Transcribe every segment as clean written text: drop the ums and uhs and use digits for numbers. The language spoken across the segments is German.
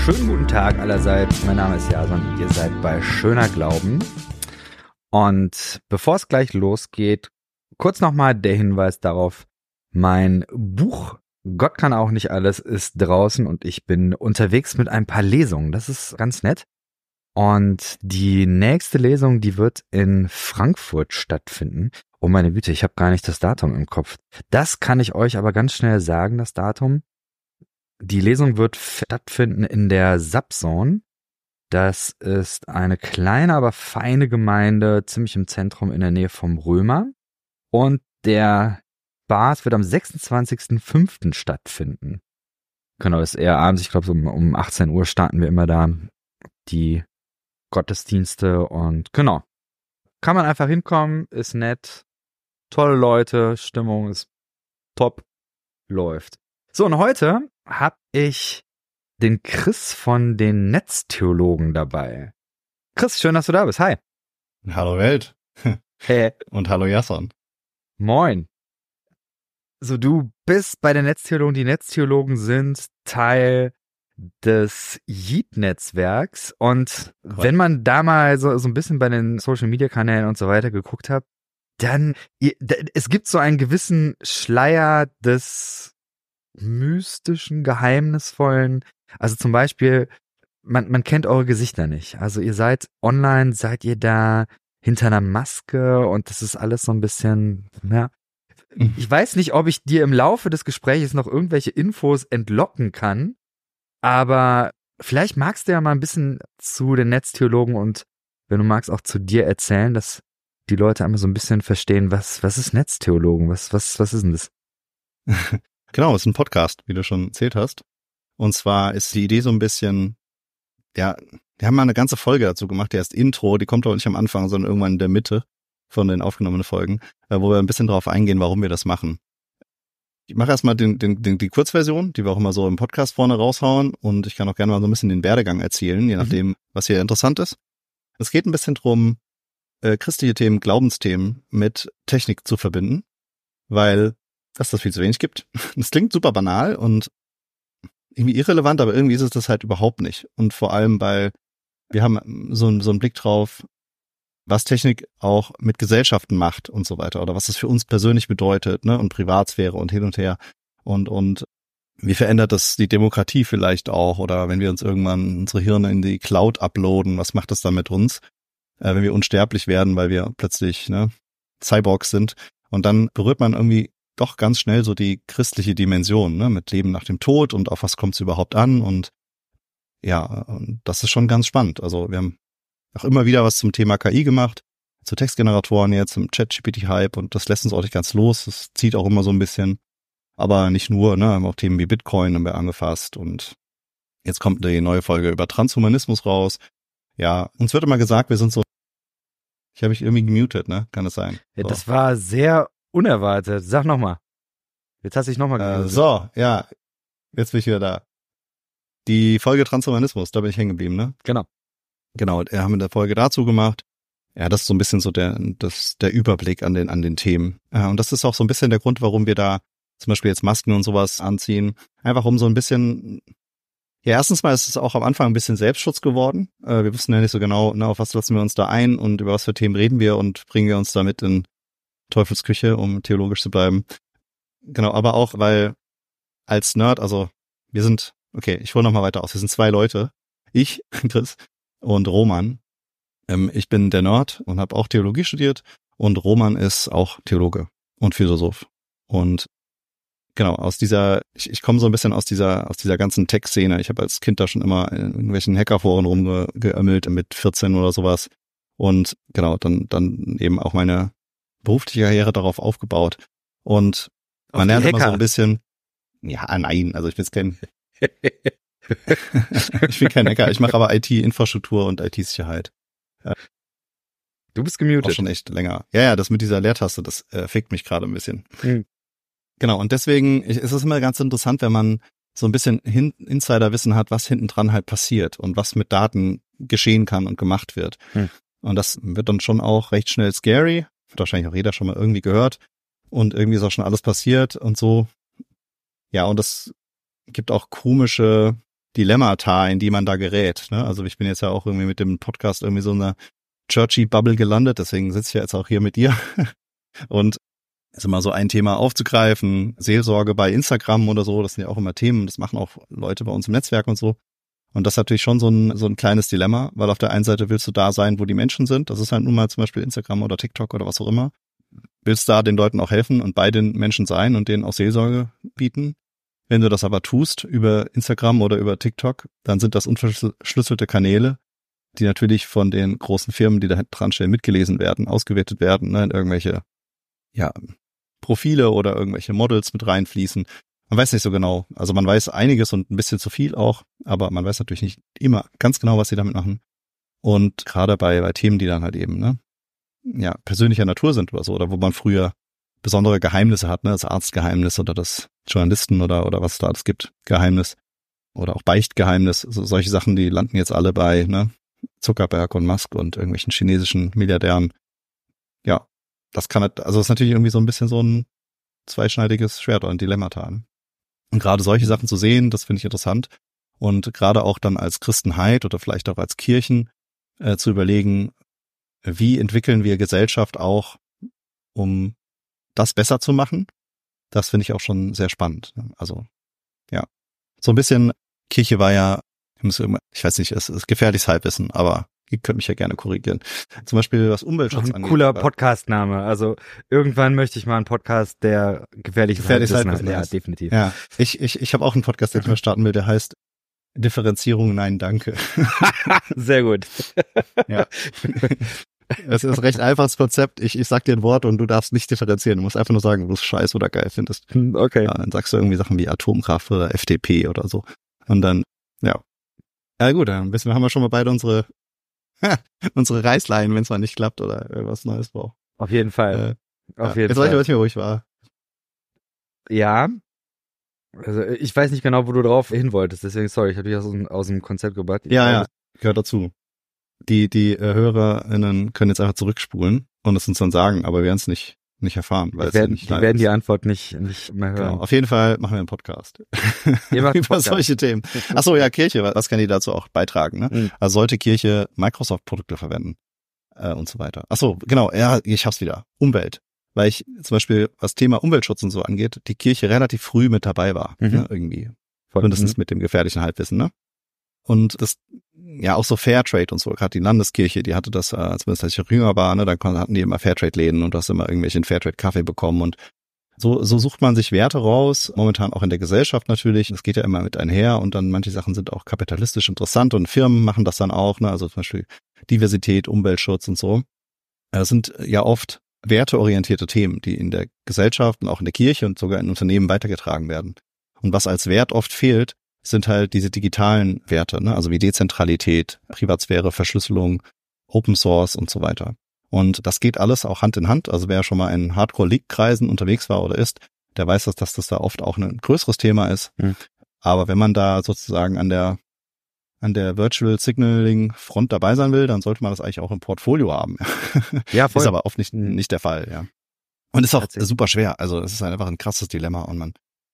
schönen guten Tag allerseits. Mein Name ist Jason und ihr seid bei Schöner Glauben. Und bevor es gleich losgeht, kurz nochmal der Hinweis darauf, mein Buch Gott kann auch nicht alles ist draußen und ich bin unterwegs mit ein paar Lesungen. Das ist ganz nett. Und die nächste Lesung, die wird in Frankfurt stattfinden. Oh meine Güte, ich habe gar nicht das Datum im Kopf. Das kann ich euch aber ganz schnell sagen, das Datum. Die Lesung wird stattfinden in der Sapson. Das ist eine kleine, aber feine Gemeinde, ziemlich im Zentrum in der Nähe vom Römer. Und der Bad wird am 26.05. stattfinden. Genau, ist eher abends, ich glaube so um 18 Uhr starten wir immer da die Gottesdienste und genau. Kann man einfach hinkommen, ist nett, tolle Leute, Stimmung ist top, läuft. So, und heute habe ich den Chris von den Netztheologen dabei. Chris, schön, dass du da bist. Hi. Hallo Welt. Hey. Und hallo Jason. Moin. So, du bist bei den Netztheologen. Die Netztheologen sind Teil des Yeet-Netzwerks. Und wenn man da mal so ein bisschen bei den Social-Media-Kanälen und so weiter geguckt hat, dann, es gibt so einen gewissen Schleier des mystischen, geheimnisvollen. Also zum Beispiel, man kennt eure Gesichter nicht. Also ihr seid online, seid ihr da hinter einer Maske und das ist alles so ein bisschen, ja. Ich weiß nicht, ob ich dir im Laufe des Gesprächs noch irgendwelche Infos entlocken kann, aber vielleicht magst du ja mal ein bisschen zu den Netztheologen und wenn du magst auch zu dir erzählen, dass die Leute einmal so ein bisschen verstehen, was ist Netztheologen, was ist denn das? Genau, es ist ein Podcast, wie du schon erzählt hast. Und zwar ist die Idee so ein bisschen, ja, wir haben mal eine ganze Folge dazu gemacht, die heißt Intro, die kommt aber nicht am Anfang, sondern irgendwann in der Mitte von den aufgenommenen Folgen, wo wir ein bisschen darauf eingehen, warum wir das machen. Ich mache erstmal die Kurzversion, die wir auch immer so im Podcast vorne raushauen und ich kann auch gerne mal so ein bisschen den Werdegang erzählen, je nachdem, was hier interessant ist. Es geht ein bisschen drum, christliche Themen, Glaubensthemen mit Technik zu verbinden, weil dass das viel zu wenig gibt. Das klingt super banal und irgendwie irrelevant, aber irgendwie ist es das halt überhaupt nicht. Und vor allem, weil wir haben so einen Blick drauf, was Technik auch mit Gesellschaften macht und so weiter oder was das für uns persönlich bedeutet, ne, und Privatsphäre und hin und her und wie verändert das die Demokratie vielleicht auch oder wenn wir uns irgendwann unsere Hirne in die Cloud uploaden, was macht das dann mit uns, wenn wir unsterblich werden, weil wir plötzlich, ne, Cyborgs sind und dann berührt man irgendwie doch ganz schnell so die christliche Dimension, ne, mit Leben nach dem Tod und auf was kommt es überhaupt an und ja, und das ist schon ganz spannend. Also wir haben auch immer wieder was zum Thema KI gemacht, zu Textgeneratoren jetzt, zum ChatGPT-Hype und das lässt uns auch nicht ganz los, das zieht auch immer so ein bisschen, aber nicht nur, ne, haben auch Themen wie Bitcoin haben wir angefasst und jetzt kommt die neue Folge über Transhumanismus raus. Ja, uns wird immer gesagt, wir sind so, ich habe mich irgendwie gemutet, ne, kann es sein? Ja, das war sehr unerwartet. Sag nochmal. Jetzt hast du dich nochmal gemutet. So, ja, jetzt bin ich wieder da. Die Folge Transhumanismus, da bin ich hängen geblieben, ne? Genau, wir haben in der Folge dazu gemacht. Ja, das ist so ein bisschen so der Überblick an den Themen. Und das ist auch so ein bisschen der Grund, warum wir da zum Beispiel jetzt Masken und sowas anziehen. Einfach um so ein bisschen, ja, erstens mal ist es auch am Anfang ein bisschen Selbstschutz geworden. Wir wussten ja nicht so genau, ne, auf was lassen wir uns da ein und über was für Themen reden wir und bringen wir uns damit in Teufelsküche, um theologisch zu bleiben. Genau, aber auch, weil als Nerd, also wir sind, okay, ich hole nochmal weiter aus, wir sind 2 Leute, ich, Chris und Roman. Ich bin der Nerd und habe auch Theologie studiert und Roman ist auch Theologe und Philosoph. Und genau, ich komme so ein bisschen aus dieser ganzen Tech-Szene. Ich habe als Kind da schon immer in irgendwelchen Hackerforen rumgeömmelt mit 14 oder sowas. Und genau, dann eben auch meine berufliche Karriere darauf aufgebaut. Und man lernt immer so ein bisschen, ja, nein, also ich bin jetzt ich bin kein Hacker, ich mache aber IT-Infrastruktur und IT-Sicherheit. Du bist gemutet. Auch schon echt länger. Ja, das mit dieser Leertaste, das fickt mich gerade ein bisschen. Genau, und deswegen ist es immer ganz interessant, wenn man so ein bisschen Insiderwissen hat, was hinten dran halt passiert und was mit Daten geschehen kann und gemacht wird. Und das wird dann schon auch recht schnell scary. Hat wahrscheinlich auch jeder schon mal irgendwie gehört. Und irgendwie ist auch schon alles passiert und so. Ja, und das gibt auch komische Dilemmata, in die man da gerät. Ne? Also ich bin jetzt ja auch irgendwie mit dem Podcast irgendwie so in einer Churchy-Bubble gelandet, deswegen sitze ich ja jetzt auch hier mit dir. Und ist immer so ein Thema aufzugreifen, Seelsorge bei Instagram oder so, das sind ja auch immer Themen, das machen auch Leute bei uns im Netzwerk und so. Und das ist natürlich schon so ein kleines Dilemma, weil auf der einen Seite willst du da sein, wo die Menschen sind, das ist halt nun mal zum Beispiel Instagram oder TikTok oder was auch immer, willst da den Leuten auch helfen und bei den Menschen sein und denen auch Seelsorge bieten. Wenn du das aber tust über Instagram oder über TikTok, dann sind das unverschlüsselte Kanäle, die natürlich von den großen Firmen, die da dran stehen, mitgelesen werden, ausgewertet werden, ne, in irgendwelche Profile oder irgendwelche Models mit reinfließen. Man weiß nicht so genau. Also man weiß einiges und ein bisschen zu viel auch, aber man weiß natürlich nicht immer ganz genau, was sie damit machen. Und gerade bei Themen, die dann halt eben persönlicher Natur sind oder so, oder wo man früher besondere Geheimnisse hat, ne, das Arztgeheimnis oder das Journalisten oder was es da alles gibt, Geheimnis oder auch Beichtgeheimnis, solche Sachen, die landen jetzt alle bei Zuckerberg und Musk und irgendwelchen chinesischen Milliardären. Ja, das ist natürlich irgendwie so ein bisschen so ein zweischneidiges Schwert oder ein Dilemmata. Ne? Und gerade solche Sachen zu sehen, das finde ich interessant. Und gerade auch dann als Christenheit oder vielleicht auch als Kirchen zu überlegen, wie entwickeln wir Gesellschaft auch, um das besser zu machen. Das finde ich auch schon sehr spannend. Also, ja. So ein bisschen, Kirche war ja, ich weiß nicht, es ist gefährliches Halbwissen, aber ihr könnt mich ja gerne korrigieren. Zum Beispiel, was Umweltschutz angeht. Cooler Podcast-Name. Also, irgendwann möchte ich mal einen Podcast, der gefährliches Halbwissen hat. Ja, definitiv. Ja, ich habe auch einen Podcast, den ich mal starten will, der heißt Differenzierung, nein, danke. Sehr gut. Ja. Es ist ein recht einfaches Konzept. Ich sag dir ein Wort und du darfst nicht differenzieren. Du musst einfach nur sagen, wo du es scheiße oder geil findest. Okay. Ja, dann sagst du irgendwie Sachen wie Atomkraft oder FDP oder so. Und dann, ja. Ja gut, dann haben wir schon mal beide unsere Reißleinen, wenn es mal nicht klappt oder irgendwas Neues braucht. Auf jeden Fall. Jetzt weiß ich, wo ich war. Ja. Also ich weiß nicht genau, wo du drauf hin wolltest, deswegen sorry, ich habe dich aus dem Konzept gebracht. Ja, gehört dazu. Die HörerInnen können jetzt einfach zurückspulen und es uns dann sagen, aber wir werden es nicht erfahren, weil die werden die Antwort nicht mehr hören. Genau. Auf jeden Fall machen wir einen Podcast über solche Themen. Achso, ja, Kirche, was kann die dazu auch beitragen? Ne? Mhm. Also sollte Kirche Microsoft-Produkte verwenden und so weiter. Achso, genau, ja, ich hab's wieder. Umwelt. Weil ich zum Beispiel, was Thema Umweltschutz und so angeht, die Kirche relativ früh mit dabei war, ne, irgendwie. Mindestens mit dem gefährlichen Halbwissen, ne? Und das, ja, auch so Fairtrade und so, gerade die Landeskirche, die hatte das, zumindest als ich jünger war, ne, dann hatten die immer Fairtrade-Läden und du hast immer irgendwelchen Fairtrade-Kaffee bekommen und so sucht man sich Werte raus, momentan auch in der Gesellschaft natürlich, das geht ja immer mit einher und dann manche Sachen sind auch kapitalistisch interessant und Firmen machen das dann auch, ne, also zum Beispiel Diversität, Umweltschutz und so. Das sind ja oft werteorientierte Themen, die in der Gesellschaft und auch in der Kirche und sogar in Unternehmen weitergetragen werden. Und was als Wert oft fehlt, sind halt diese digitalen Werte, ne? Also wie Dezentralität, Privatsphäre, Verschlüsselung, Open Source und so weiter. Und das geht alles auch Hand in Hand. Also wer schon mal in Hardcore-League-Kreisen unterwegs war oder ist, der weiß, dass das da oft auch ein größeres Thema ist. Mhm. Aber wenn man da sozusagen an der Virtual Signaling Front dabei sein will, dann sollte man das eigentlich auch im Portfolio haben. Ja, voll. Ist aber oft nicht der Fall, ja. Und ist auch super schwer. Also es ist einfach ein krasses Dilemma und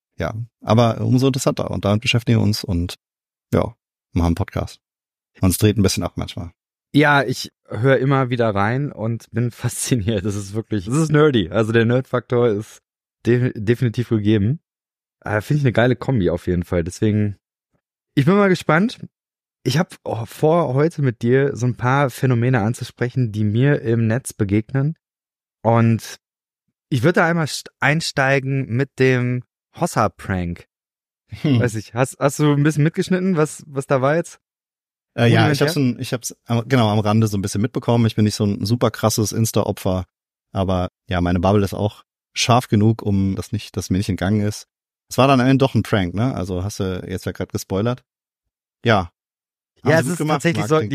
aber umso interessanter. Und damit beschäftigen wir uns und machen einen Podcast. Und es dreht ein bisschen ab manchmal. Ja, ich höre immer wieder rein und bin fasziniert. Das ist nerdy. Also der Nerd-Faktor ist definitiv gegeben. Finde ich eine geile Kombi auf jeden Fall. Deswegen, ich bin mal gespannt. Ich habe vor, heute mit dir so ein paar Phänomene anzusprechen, die mir im Netz begegnen. Und ich würde da einmal einsteigen mit dem Hossa-Prank. Weiß ich, hast du ein bisschen mitgeschnitten, was da war jetzt? Ja, ich hab's genau am Rande so ein bisschen mitbekommen. Ich bin nicht so ein super krasses Insta-Opfer, aber ja, meine Bubble ist auch scharf genug, um dass mir nicht entgangen ist. Es war dann am Ende doch ein Prank, ne? Also hast du jetzt ja gerade gespoilert. Ja. Ja, es ist tatsächlich so,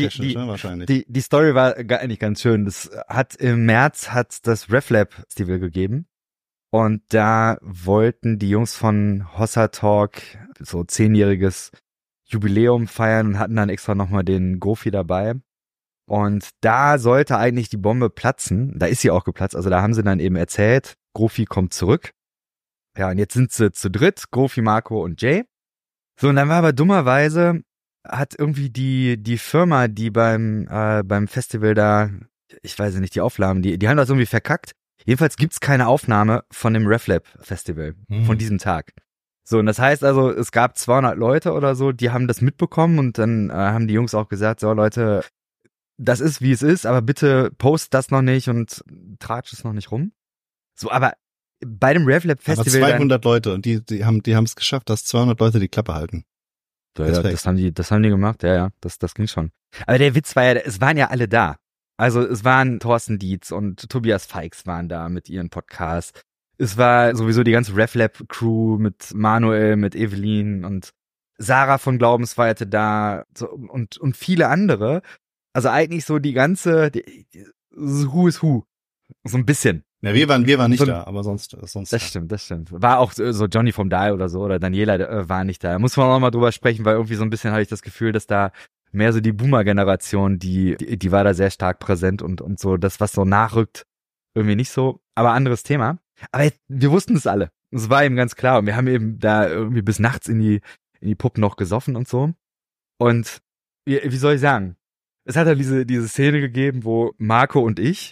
die Story war eigentlich ganz schön. Im März hat das RefLab Festival gegeben. Und da wollten die Jungs von Hossa Talk so 10-jähriges Jubiläum feiern und hatten dann extra nochmal den Gofi dabei. Und da sollte eigentlich die Bombe platzen. Da ist sie auch geplatzt. Also da haben sie dann eben erzählt, Gofi kommt zurück. Ja, und jetzt sind sie zu dritt, Gofi, Marco und Jay. So, und dann war aber dummerweise, hat irgendwie die Firma, die beim Festival da, ich weiß nicht, die Aufnahmen, die haben das irgendwie verkackt. Jedenfalls gibt's keine Aufnahme von dem RefLab Festival, von diesem Tag. So, und das heißt also, es gab 200 Leute oder so, die haben das mitbekommen und dann haben die Jungs auch gesagt, so Leute, das ist, wie es ist, aber bitte post das noch nicht und tratsch es noch nicht rum. So, aber bei dem RefLab Festival. Aber 200 Leute und die haben es geschafft, dass 200 Leute die Klappe halten. Ja, das haben die gemacht, ja, das ging schon. Aber der Witz war ja, es waren ja alle da. Also es waren Thorsten Dietz und Tobias Feix waren da mit ihren Podcasts. Es war sowieso die ganze RefLab-Crew mit Manuel, mit Evelyn und Sarah von Glaubensweite da so, und viele andere. Also eigentlich so die ganze Who is Who. So ein bisschen. Ja, wir waren nicht da, aber sonst. Das stimmt. War auch so Johnny vom Dial oder so oder Daniela war nicht da. Muss man auch mal drüber sprechen, weil irgendwie so ein bisschen habe ich das Gefühl, dass da mehr so die Boomer-Generation, die war da sehr stark präsent und so das, was so nachrückt, irgendwie nicht so. Aber anderes Thema. Aber wir wussten es alle. Es war eben ganz klar und wir haben eben da irgendwie bis nachts in die Pub noch gesoffen und so. Und wie soll ich sagen? Es hat halt diese Szene gegeben, wo Marco,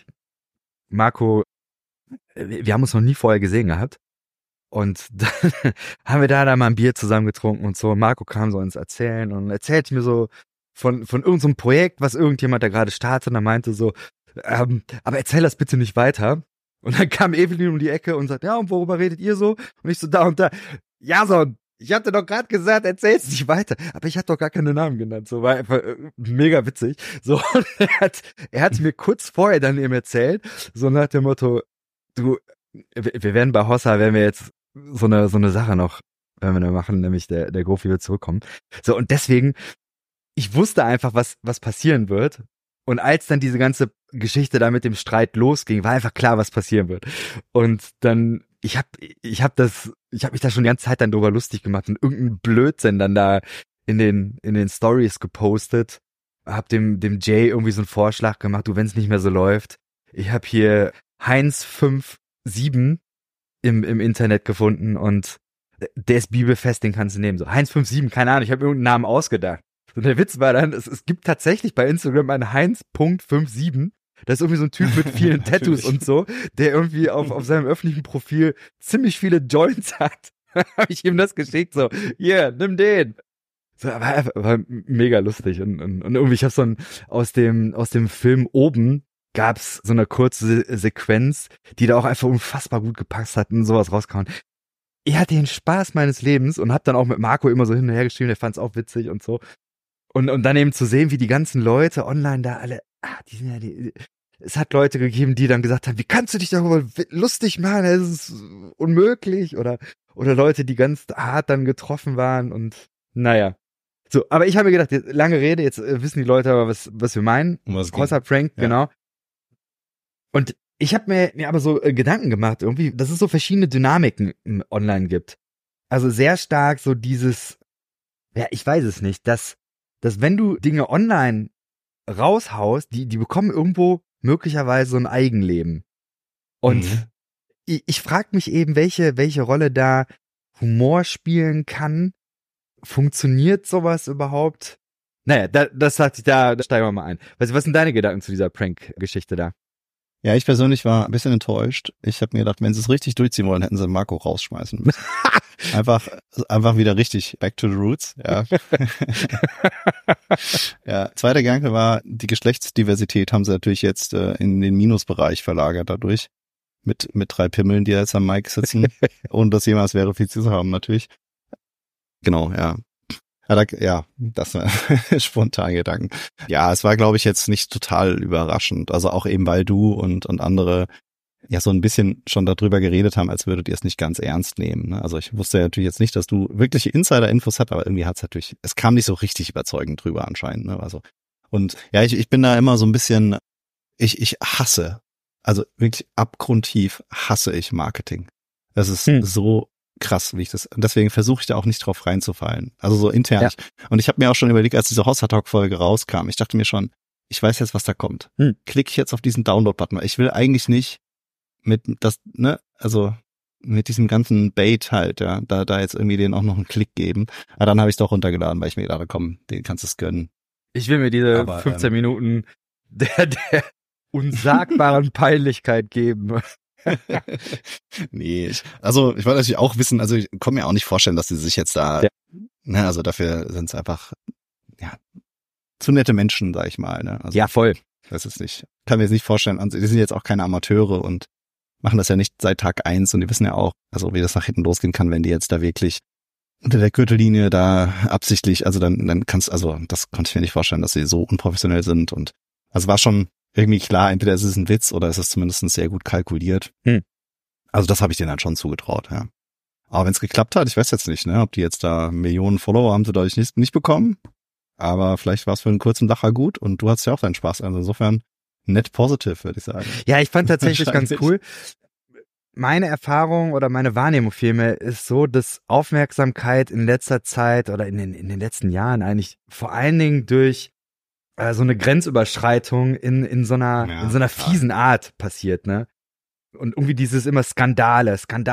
wir haben uns noch nie vorher gesehen gehabt. Und dann haben wir da mal ein Bier zusammen getrunken und so. Und Marco kam so ins Erzählen und erzählte mir so von irgendeinem so Projekt, was irgendjemand da gerade startet. Und er meinte so, aber erzähl das bitte nicht weiter. Und dann kam Evelyn um die Ecke und sagt, ja, und worüber redet ihr so? Und ich so, da und da. Ja, so, ich hatte doch gerade gesagt, erzähl's nicht weiter. Aber ich hatte doch gar keine Namen genannt. So, war einfach mega witzig. So, und er hat mir kurz vorher dann eben erzählt, so nach dem Motto, du, wir werden bei Hossa, werden wir jetzt so eine Sache noch, werden wir da machen, nämlich der Gofi wird zurückkommen. So, und deswegen, ich wusste einfach, was passieren wird. Und als dann diese ganze Geschichte da mit dem Streit losging, war einfach klar, was passieren wird. Und dann, ich hab mich da schon die ganze Zeit dann drüber lustig gemacht und irgendeinen Blödsinn dann da in den Stories gepostet. Hab dem Jay irgendwie so einen Vorschlag gemacht, du, wenn es nicht mehr so läuft. Ich habe hier Heinz57 im Internet gefunden und der ist bibelfest, den kannst du nehmen. So Heinz57, keine Ahnung, ich habe irgendeinen Namen ausgedacht. Und der Witz war dann, es gibt tatsächlich bei Instagram einen Heinz.57. Das ist irgendwie so ein Typ mit vielen Tattoos und so, der irgendwie auf seinem öffentlichen Profil ziemlich viele Joints hat. Habe ich ihm das geschickt, so, hier, nimm den. So, war mega lustig und irgendwie, ich habe so aus dem Film Oben gab's so eine kurze Sequenz, die da auch einfach unfassbar gut gepasst hat und sowas rausgehauen. Ich hatte den Spaß meines Lebens und hab dann auch mit Marco immer so hin und her geschrieben, der fand's auch witzig und so. Und dann eben zu sehen, wie die ganzen Leute online da alle, es hat Leute gegeben, die dann gesagt haben, wie kannst du dich darüber lustig machen, das ist unmöglich, oder Leute, die ganz hart dann getroffen waren und naja. So, aber ich habe mir gedacht, lange Rede, jetzt wissen die Leute aber, was wir meinen. Großer Prank, ja. Genau. Und ich habe mir aber so Gedanken gemacht, irgendwie, dass es so verschiedene Dynamiken online gibt. Also sehr stark so dieses, ja, ich weiß es nicht, dass wenn du Dinge online raushaust, die bekommen irgendwo möglicherweise so ein Eigenleben. Und ich frage mich eben, welche Rolle da Humor spielen kann. Funktioniert sowas überhaupt? Naja, da steigen wir mal ein. Was sind deine Gedanken zu dieser Prank-Geschichte da? Ja, ich persönlich war ein bisschen enttäuscht. Ich habe mir gedacht, wenn sie es richtig durchziehen wollen, hätten sie Marco rausschmeißen müssen. Einfach wieder richtig back to the roots. Ja. Ja. Zweiter Gedanke war, die Geschlechtsdiversität haben sie natürlich jetzt in den Minusbereich verlagert dadurch. Mit 3 Pimmeln, die jetzt am Mic sitzen, ohne das jemals verifiziert zu haben natürlich. Genau, ja. Ja, das war spontan Gedanken. Ja, es war, glaube ich, jetzt nicht total überraschend. Also auch eben, weil du und andere ja so ein bisschen schon darüber geredet haben, als würdet ihr es nicht ganz ernst nehmen. Ne? Also ich wusste ja natürlich jetzt nicht, dass du wirkliche Insider-Infos hast, aber irgendwie hat's natürlich, es kam nicht so richtig überzeugend drüber anscheinend. Ne? Also und ja, ich bin da immer so ein bisschen, ich hasse, also wirklich abgrundtief hasse ich Marketing. Das ist so krass, wie ich das, und deswegen versuche ich da auch nicht drauf reinzufallen. Also so intern. Ja. Und ich habe mir auch schon überlegt, als diese Hossa-Talk-Folge rauskam, ich dachte mir schon, ich weiß jetzt, was da kommt. Klicke ich jetzt auf diesen Download-Button. Ich will eigentlich nicht mit das, ne, also diesem ganzen Bait halt, ja, da jetzt irgendwie denen auch noch einen Klick geben. Aber dann habe ich es doch runtergeladen, weil ich mir gedacht, komm, den kannst du es gönnen. Ich will mir diese 15 Minuten der unsagbaren Peinlichkeit geben. Nee, ich wollte natürlich auch wissen, also ich kann mir auch nicht vorstellen, dass sie sich jetzt da, ne, also dafür sind es einfach, ja, zu nette Menschen, sag ich mal, ne. Also, ja, voll. Ich weiß es nicht. Kann mir jetzt nicht vorstellen, also die sind jetzt auch keine Amateure und machen das ja nicht seit Tag 1 und die wissen ja auch, also wie das nach hinten losgehen kann, wenn die jetzt da wirklich unter der Gürtellinie da absichtlich, also dann das konnte ich mir nicht vorstellen, dass sie so unprofessionell sind und also war schon irgendwie klar, entweder ist es ein Witz oder ist es zumindest sehr gut kalkuliert. Also das habe ich denen halt schon zugetraut, ja. Aber wenn es geklappt hat, ich weiß jetzt nicht, ne, ob die jetzt da Millionen Follower haben sie dadurch nicht bekommen, aber vielleicht war es für einen kurzen Lacher gut und du hattest ja auch deinen Spaß, also insofern net positive, würde ich sagen. Ja, ich fand tatsächlich ganz cool. Meine Erfahrung oder meine Wahrnehmung vielmehr ist so, dass Aufmerksamkeit in letzter Zeit oder in den letzten Jahren eigentlich vor allen Dingen durch so eine Grenzüberschreitung in so einer fiesen Art passiert, ne? Und irgendwie dieses immer Skandale.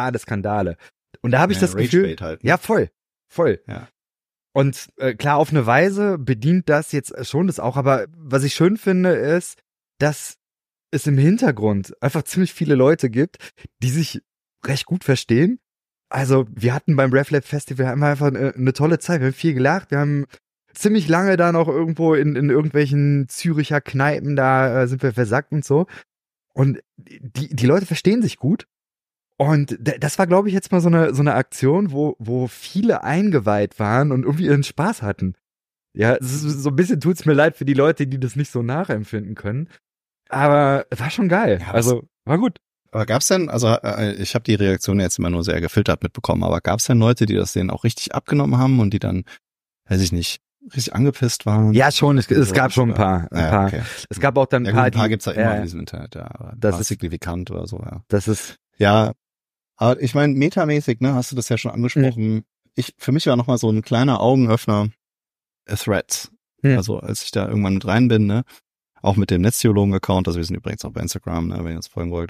Und da habe ich das Gefühl, halt, ne? ja, voll. Ja. Und klar, auf eine Weise bedient das jetzt schon das auch, aber was ich schön finde, ist, dass es im Hintergrund einfach ziemlich viele Leute gibt, die sich recht gut verstehen. Also wir hatten beim RefLab Festival einfach eine tolle Zeit, wir haben viel gelacht, wir haben ziemlich lange da noch irgendwo in irgendwelchen Züricher Kneipen, da sind wir versackt und so. Und die Leute verstehen sich gut. Und das war, glaube ich, jetzt mal so eine Aktion, wo viele eingeweiht waren und irgendwie ihren Spaß hatten. Ja, so ein bisschen tut's mir leid für die Leute, die das nicht so nachempfinden können. Aber war schon geil. Ja, also war gut. Aber gab's denn, also ich habe die Reaktion jetzt immer nur sehr gefiltert mitbekommen, aber gab's denn Leute, die das denen auch richtig abgenommen haben und die dann, weiß ich nicht, richtig angepisst waren? Ja, schon, es gab schon ein paar. Okay. Es gab auch dann ein paar. Ein paar gibt's ja immer in diesem Internet, ja. Aber das ist signifikant oder so, ja. Das ist. Ja, aber ich meine, metamäßig, ne, hast du das ja schon angesprochen. Für mich war nochmal so ein kleiner Augenöffner Threads. Also als ich da irgendwann mit rein bin, ne, auch mit dem Netztheologen-Account, also wir sind übrigens auch bei Instagram, ne, wenn ihr uns folgen wollt.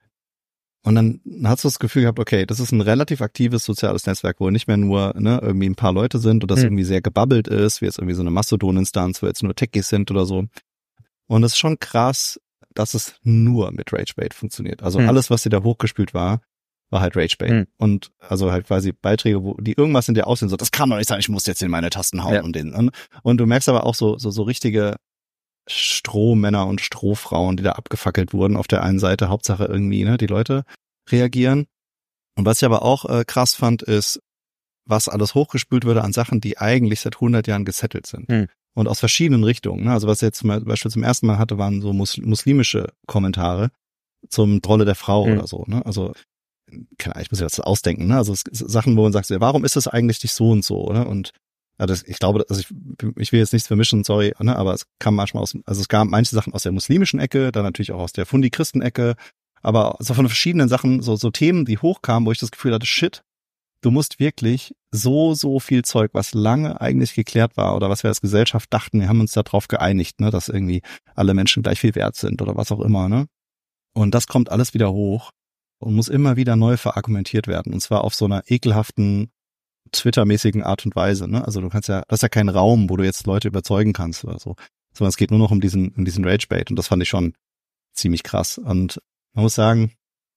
Und dann hast du das Gefühl gehabt, okay, das ist ein relativ aktives soziales Netzwerk, wo nicht mehr nur irgendwie ein paar Leute sind und das irgendwie sehr gebabbelt ist, wie jetzt irgendwie so eine Mastodon-Instanz, wo jetzt nur Techies sind oder so. Und es ist schon krass, dass es nur mit Ragebait funktioniert. Also alles, was dir da hochgespült war halt Ragebait. Und also halt quasi Beiträge, wo die irgendwas in dir aussehen, so, das kann doch nicht sein, ich muss jetzt in meine Tasten hauen und du merkst aber auch so richtige Strohmänner und Strohfrauen, die da abgefackelt wurden auf der einen Seite, Hauptsache irgendwie, ne, die Leute reagieren. Und was ich aber auch krass fand, ist, was alles hochgespült würde an Sachen, die eigentlich seit 100 Jahren gesettelt sind. Und aus verschiedenen Richtungen. Ne? Also was ich jetzt zum Beispiel zum ersten Mal hatte, waren so muslimische Kommentare zum Rolle der Frau oder so. Ne? Also keine Ahnung, ich muss ja das ausdenken. Ne? Also Sachen, wo man sagt, warum ist das eigentlich nicht so und so? Oder? Und ich glaube, also ich will jetzt nichts vermischen, sorry, ne, aber es kam manchmal es gab manche Sachen aus der muslimischen Ecke, dann natürlich auch aus der Fundi-Christen-Ecke, aber so von verschiedenen Sachen, so Themen, die hochkamen, wo ich das Gefühl hatte, shit, du musst wirklich so viel Zeug, was lange eigentlich geklärt war oder was wir als Gesellschaft dachten, wir haben uns darauf geeinigt, ne, dass irgendwie alle Menschen gleich viel wert sind oder was auch immer, ne? Und das kommt alles wieder hoch und muss immer wieder neu verargumentiert werden und zwar auf so einer ekelhaften Twitter-mäßigen Art und Weise, ne? Also das ist ja kein Raum, wo du jetzt Leute überzeugen kannst oder so, sondern es geht nur noch um diesen Ragebait und das fand ich schon ziemlich krass. Und man muss sagen,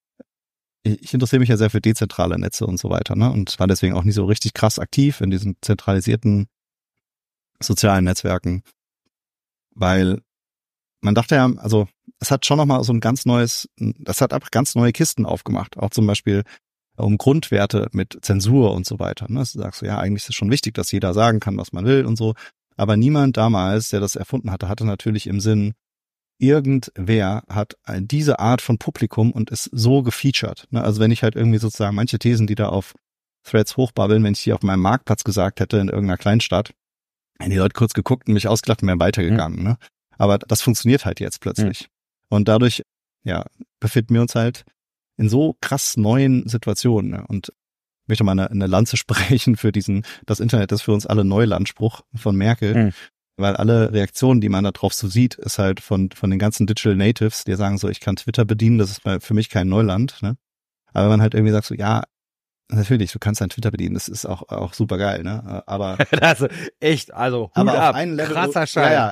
ich interessiere mich ja sehr für dezentrale Netze und so weiter, ne? Und war deswegen auch nicht so richtig krass aktiv in diesen zentralisierten sozialen Netzwerken, weil man dachte ja, also es hat schon nochmal so das hat einfach ganz neue Kisten aufgemacht, auch zum Beispiel um Grundwerte mit Zensur und so weiter. Ne? Du sagst, ja, eigentlich ist es schon wichtig, dass jeder sagen kann, was man will und so. Aber niemand damals, der das erfunden hatte natürlich im Sinn, irgendwer hat diese Art von Publikum und ist so gefeatured. Ne? Also wenn ich halt irgendwie sozusagen manche Thesen, die da auf Threads hochbabbeln, wenn ich die auf meinem Marktplatz gesagt hätte in irgendeiner Kleinstadt, hätten die Leute kurz geguckt und mich ausgelacht und wären weitergegangen. Ne? Aber das funktioniert halt jetzt plötzlich. Und dadurch, ja, befinden wir uns halt in so krass neuen Situationen. Ne? Und ich möchte mal eine Lanze sprechen für das Internet ist für uns alle Neulandspruch von Merkel, weil alle Reaktionen, die man da drauf so sieht, ist halt von den ganzen Digital Natives, die sagen so, ich kann Twitter bedienen, das ist für mich kein Neuland. Ne? Aber wenn man halt irgendwie sagt so, ja, natürlich, du kannst dein Twitter bedienen, das ist auch super geil, ne? Aber das ist echt, also Hut aber ab, auf einen Level, krasser Scheiß.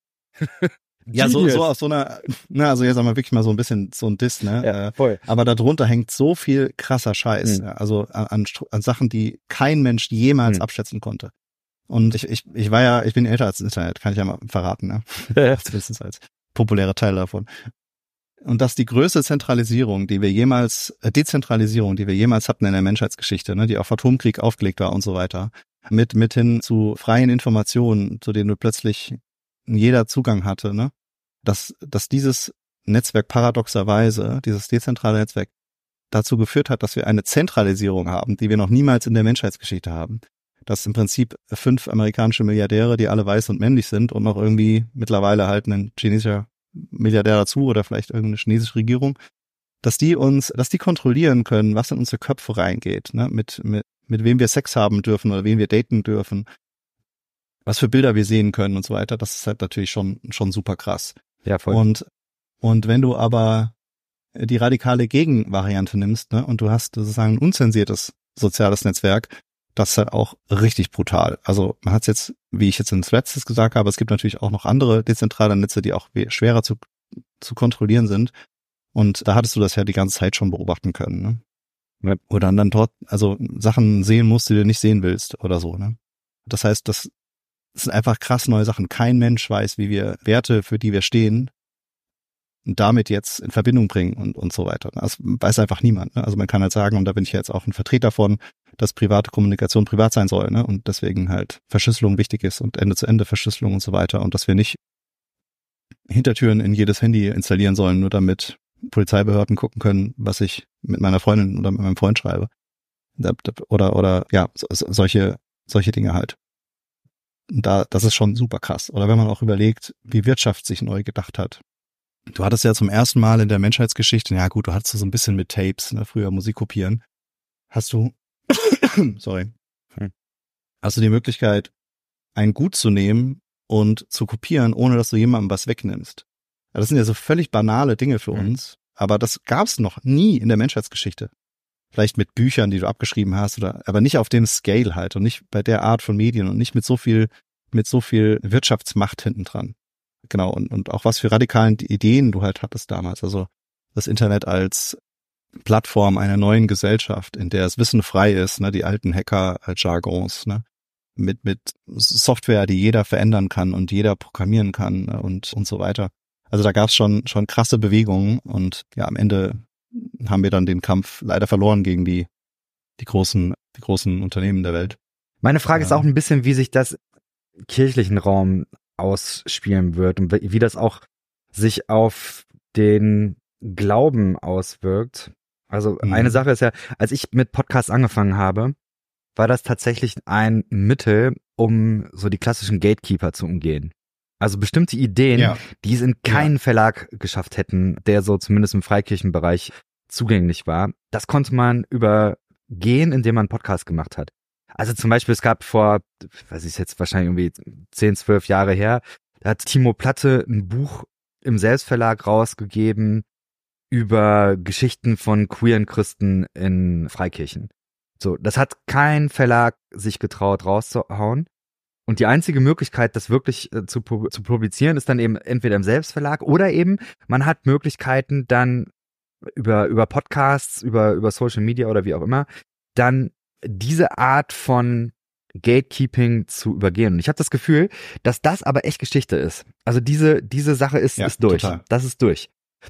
Ja, so auf so einer, ne, also jetzt sagen wir wirklich mal so ein bisschen so ein Diss, ne? Ja, voll. Aber darunter hängt so viel krasser Scheiß, ja, also an Sachen, die kein Mensch jemals abschätzen konnte. Und ich bin älter als das Internet, kann ich ja mal verraten, ne? Zumindest als populärer Teil davon. Und dass die größte Dezentralisierung, die wir jemals hatten in der Menschheitsgeschichte, ne, die auf Atomkrieg aufgelegt war und so weiter, mit hin zu freien Informationen, zu denen du plötzlich jeder Zugang hatte, ne, dass dieses Netzwerk paradoxerweise, dieses dezentrale Netzwerk, dazu geführt hat, dass wir eine Zentralisierung haben, die wir noch niemals in der Menschheitsgeschichte haben. Dass im Prinzip 5 amerikanische Milliardäre, die alle weiß und männlich sind und noch irgendwie mittlerweile halt ein chinesischer Milliardär dazu oder vielleicht irgendeine chinesische Regierung, dass die kontrollieren können, was in unsere Köpfe reingeht, ne, mit wem wir Sex haben dürfen oder wen wir daten dürfen, was für Bilder wir sehen können und so weiter. Das ist halt natürlich schon super krass. Ja, voll. Und wenn du aber die radikale Gegenvariante nimmst, ne, und du hast sozusagen ein unzensiertes soziales Netzwerk, das ist halt auch richtig brutal. Also man hat es jetzt, wie ich jetzt in Threads gesagt habe, es gibt natürlich auch noch andere dezentrale Netze, die auch schwerer zu kontrollieren sind. Und da hattest du das ja die ganze Zeit schon beobachten können, ne? Ja. Oder dann dort, also Sachen sehen musst, die du nicht sehen willst oder so, ne? Das heißt, das sind einfach krass neue Sachen. Kein Mensch weiß, wie wir Werte, für die wir stehen, damit jetzt in Verbindung bringen und so weiter. Das weiß einfach niemand, ne? Also man kann halt sagen, und da bin ich jetzt auch ein Vertreter von, dass private Kommunikation privat sein soll, ne? Und deswegen halt Verschlüsselung wichtig ist und Ende-zu-Ende-Verschlüsselung und so weiter und dass wir nicht Hintertüren in jedes Handy installieren sollen, nur damit Polizeibehörden gucken können, was ich mit meiner Freundin oder mit meinem Freund schreibe. Oder ja, solche Dinge halt. Das ist schon super krass. Oder wenn man auch überlegt, wie Wirtschaft sich neu gedacht hat. Du hattest ja zum ersten Mal in der Menschheitsgeschichte, ja gut, du hattest so ein bisschen mit Tapes, ne, früher Musik kopieren, hast du die Möglichkeit, ein Gut zu nehmen und zu kopieren, ohne dass du jemandem was wegnimmst. Das sind ja so völlig banale Dinge für uns, aber das gab's noch nie in der Menschheitsgeschichte. Vielleicht mit Büchern, die du abgeschrieben hast, aber nicht auf dem Scale halt und nicht bei der Art von Medien und nicht mit so viel Wirtschaftsmacht hinten dran. Genau, und auch was für radikalen Ideen du halt hattest damals. Also das Internet als Plattform einer neuen Gesellschaft, in der es Wissen frei ist, ne, die alten Hacker-Jargons, ne, mit Software, die jeder verändern kann und jeder programmieren kann, ne, und so weiter. Also da gab es schon krasse Bewegungen und ja, am Ende haben wir dann den Kampf leider verloren gegen die großen Unternehmen der Welt. Meine Frage ist auch ein bisschen, wie sich das im kirchlichen Raum ausspielen wird und wie das auch sich auf den Glauben auswirkt. Also eine Sache ist ja, als ich mit Podcasts angefangen habe, war das tatsächlich ein Mittel, um so die klassischen Gatekeeper zu umgehen. Also bestimmte Ideen, die es in keinen Verlag geschafft hätten, der so zumindest im Freikirchenbereich zugänglich war. Das konnte man übergehen, indem man einen Podcast gemacht hat. Also zum Beispiel, es gab vor, weiß ich jetzt wahrscheinlich irgendwie 10, 12 Jahre her, da hat Timo Platte ein Buch im Selbstverlag rausgegeben über Geschichten von queeren Christen in Freikirchen. So, das hat kein Verlag sich getraut rauszuhauen. Und die einzige Möglichkeit, das wirklich zu publizieren, ist dann eben entweder im Selbstverlag oder eben, man hat Möglichkeiten dann über Podcasts, über Social Media oder wie auch immer, dann diese Art von Gatekeeping zu übergehen. Und ich habe das Gefühl, dass das aber echt Geschichte ist. Also diese Sache ist durch. Total. Das ist durch.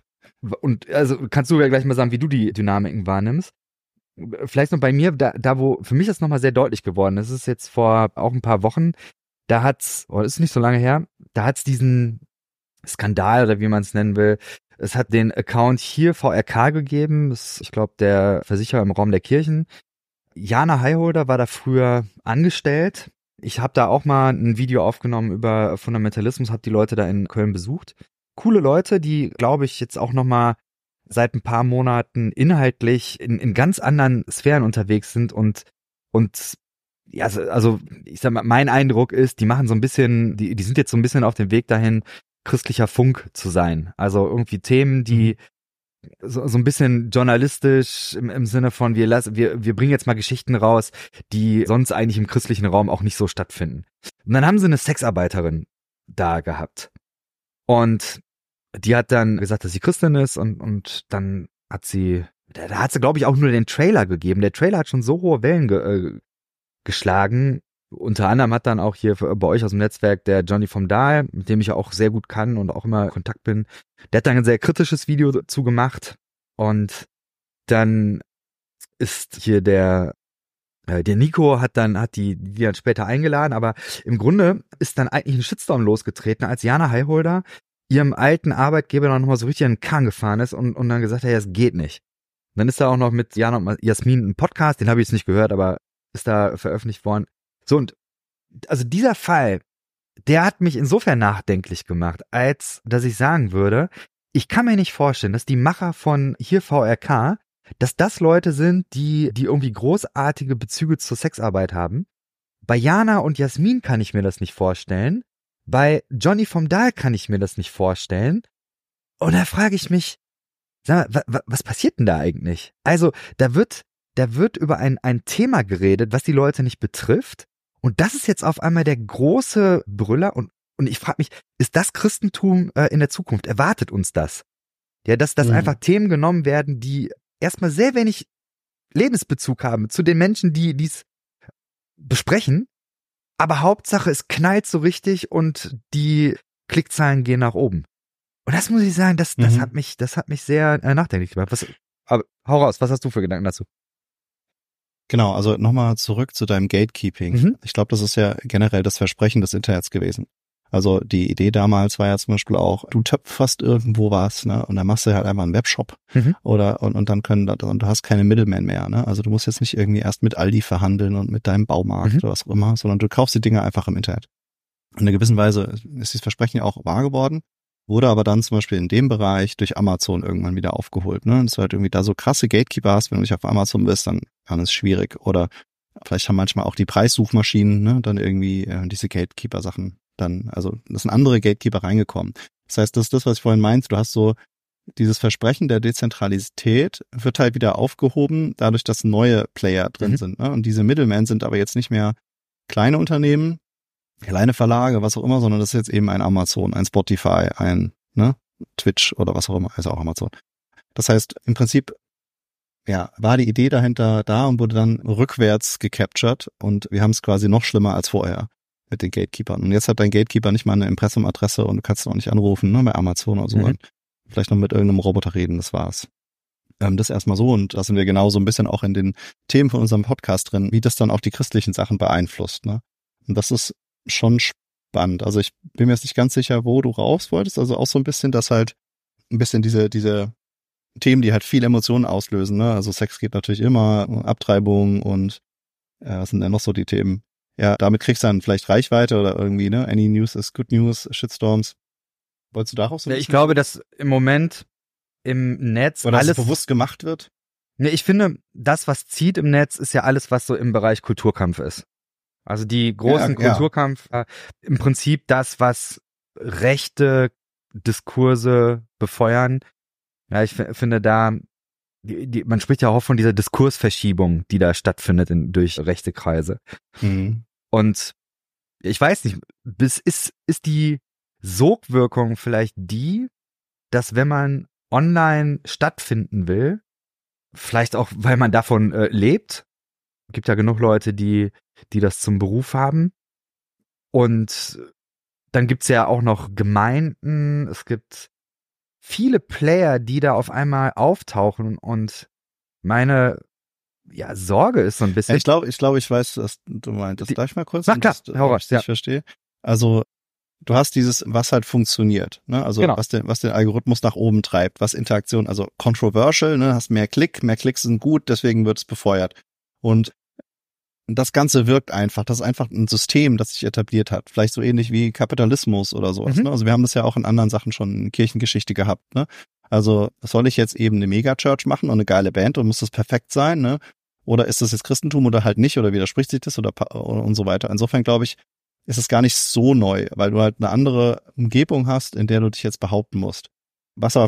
Und also kannst du ja gleich mal sagen, wie du die Dynamiken wahrnimmst. Vielleicht noch bei mir, da wo für mich das nochmal sehr deutlich geworden ist, ist jetzt vor auch ein paar Wochen, da hat's, ist nicht so lange her, da hat's diesen Skandal oder wie man es nennen will, es hat den Account hier VRK gegeben, das ist, ich glaube, der Versicherer im Raum der Kirchen. Jana Highholder war da früher angestellt. Ich habe da auch mal ein Video aufgenommen über Fundamentalismus, habe die Leute da in Köln besucht. Coole Leute, die, glaube ich, jetzt auch nochmal seit ein paar Monaten inhaltlich in ganz anderen Sphären unterwegs sind und ja, also ich sag mal, mein Eindruck ist, die machen so ein bisschen, die sind jetzt so ein bisschen auf dem Weg dahin, christlicher Funk zu sein. Also irgendwie Themen, die so ein bisschen journalistisch im Sinne von, wir bringen jetzt mal Geschichten raus, die sonst eigentlich im christlichen Raum auch nicht so stattfinden. Und dann haben sie eine Sexarbeiterin da gehabt. Und die hat dann gesagt, dass sie Christin ist und dann hat sie, da hat sie, glaube ich, auch nur den Trailer gegeben. Der Trailer hat schon so hohe Wellen geschlagen. Unter anderem hat dann auch hier bei euch aus dem Netzwerk der Johnny vom Dahl, mit dem ich ja auch sehr gut kann und auch immer in Kontakt bin, der hat dann ein sehr kritisches Video dazu gemacht. Und dann ist hier der Nico hat die dann später eingeladen, aber im Grunde ist dann eigentlich ein Shitstorm losgetreten, als Jana Highholder ihrem alten Arbeitgeber dann nochmal so richtig in den Kahn gefahren ist und dann gesagt hat, ja, es geht nicht. Und dann ist da auch noch mit Jana und Jasmin ein Podcast, den habe ich jetzt nicht gehört, aber ist da veröffentlicht worden. So, und also dieser Fall, der hat mich insofern nachdenklich gemacht, als dass ich sagen würde, ich kann mir nicht vorstellen, dass die Macher von hier VRK, dass das Leute sind, die irgendwie großartige Bezüge zur Sexarbeit haben. Bei Jana und Jasmin kann ich mir das nicht vorstellen. Bei Johnny vom Dahl kann ich mir das nicht vorstellen. Und da frage ich mich, sag mal, was passiert denn da eigentlich? Also, da wird über ein Thema geredet, was die Leute nicht betrifft. Und das ist jetzt auf einmal der große Brüller. Und ich frage mich, ist das Christentum in der Zukunft? Erwartet uns das? Ja, dass einfach Themen genommen werden, die erstmal sehr wenig Lebensbezug haben zu den Menschen, die dies besprechen. Aber Hauptsache, es knallt so richtig und die Klickzahlen gehen nach oben. Und das muss ich sagen, das hat mich sehr nachdenklich gemacht. Aber hau raus, was hast du für Gedanken dazu? Genau, also nochmal zurück zu deinem Gatekeeping. Ich glaube, das ist ja generell das Versprechen des Internets gewesen. Also die Idee damals war ja zum Beispiel auch, du töpferst irgendwo was, ne, und dann machst du halt einfach einen Webshop oder und dann und du hast keine Middleman mehr, ne? Also du musst jetzt nicht irgendwie erst mit Aldi verhandeln und mit deinem Baumarkt oder was auch immer, sondern du kaufst die Dinge einfach im Internet. In einer gewissen Weise ist dieses Versprechen ja auch wahr geworden, wurde aber dann zum Beispiel in dem Bereich durch Amazon irgendwann wieder aufgeholt, ne? Und dass du halt irgendwie da so krasse Gatekeeper hast, wenn du nicht auf Amazon bist, dann ist es schwierig. Oder vielleicht haben manchmal auch die Preissuchmaschinen, ne, dann irgendwie diese Gatekeeper-Sachen dann, also das sind andere Gatekeeper reingekommen. Das heißt, das ist das, was ich vorhin meinte, du hast so dieses Versprechen der Dezentralität wird halt wieder aufgehoben, dadurch, dass neue Player drin sind, ne? Und diese Middlemen sind aber jetzt nicht mehr kleine Unternehmen, kleine Verlage, was auch immer, sondern das ist jetzt eben ein Amazon, ein Spotify, ein Twitch oder was auch immer, also auch Amazon. Das heißt, im Prinzip war die Idee dahinter da und wurde dann rückwärts gecaptured und wir haben es quasi noch schlimmer als vorher mit den Gatekeepern. Und jetzt hat dein Gatekeeper nicht mal eine Impressum-Adresse und du kannst noch nicht anrufen, ne, bei Amazon oder so. Und vielleicht noch mit irgendeinem Roboter reden, das war's. Das erstmal so, und da sind wir genau so ein bisschen auch in den Themen von unserem Podcast drin, wie das dann auch die christlichen Sachen beeinflusst, ne? Und das ist schon spannend. Also ich bin mir jetzt nicht ganz sicher, wo du raus wolltest. Also auch so ein bisschen, dass halt ein bisschen diese Themen, die halt viel Emotionen auslösen, ne? Also Sex geht natürlich immer, Abtreibung und was sind denn noch so die Themen? Ja, damit kriegst du dann vielleicht Reichweite oder irgendwie, ne? Any News is good news, Shitstorms. Wolltest du darauf so ein bisschen? Ich glaube, dass im Moment im Netz oder alles bewusst gemacht wird. Ne, ich finde, das, was zieht im Netz, ist ja alles, was so im Bereich Kulturkampf ist. Also die großen Kulturkampf, im Prinzip das, was rechte Diskurse befeuern. Ja, ich finde da, man spricht ja auch von dieser Diskursverschiebung, die da stattfindet durch rechte Kreise. Und ich weiß nicht, ist die Sogwirkung vielleicht die, dass wenn man online stattfinden will, vielleicht auch, weil man davon lebt, gibt ja genug Leute, die das zum Beruf haben, und dann gibt's ja auch noch Gemeinden, es gibt viele Player, die da auf einmal auftauchen, und meine Sorge ist so ein bisschen. Ich glaube, ich weiß, was du meintest. Darf ich mal kurz? Na klar, ich verstehe. Also du hast dieses, was halt funktioniert, ne? Also genau, was den Algorithmus nach oben treibt, was Interaktion, also controversial, ne? Hast mehr Klicks sind gut, deswegen wird es befeuert. Und das Ganze wirkt einfach. Das ist einfach ein System, das sich etabliert hat. Vielleicht so ähnlich wie Kapitalismus oder sowas. Ne? Also wir haben das ja auch in anderen Sachen schon in Kirchengeschichte gehabt. Ne? Also soll ich jetzt eben eine Megachurch machen und eine geile Band und muss das perfekt sein? Ne? Oder ist das jetzt Christentum oder halt nicht? Oder widerspricht sich das oder und so weiter? Insofern glaube ich, ist es gar nicht so neu, weil du halt eine andere Umgebung hast, in der du dich jetzt behaupten musst. Was aber vielleicht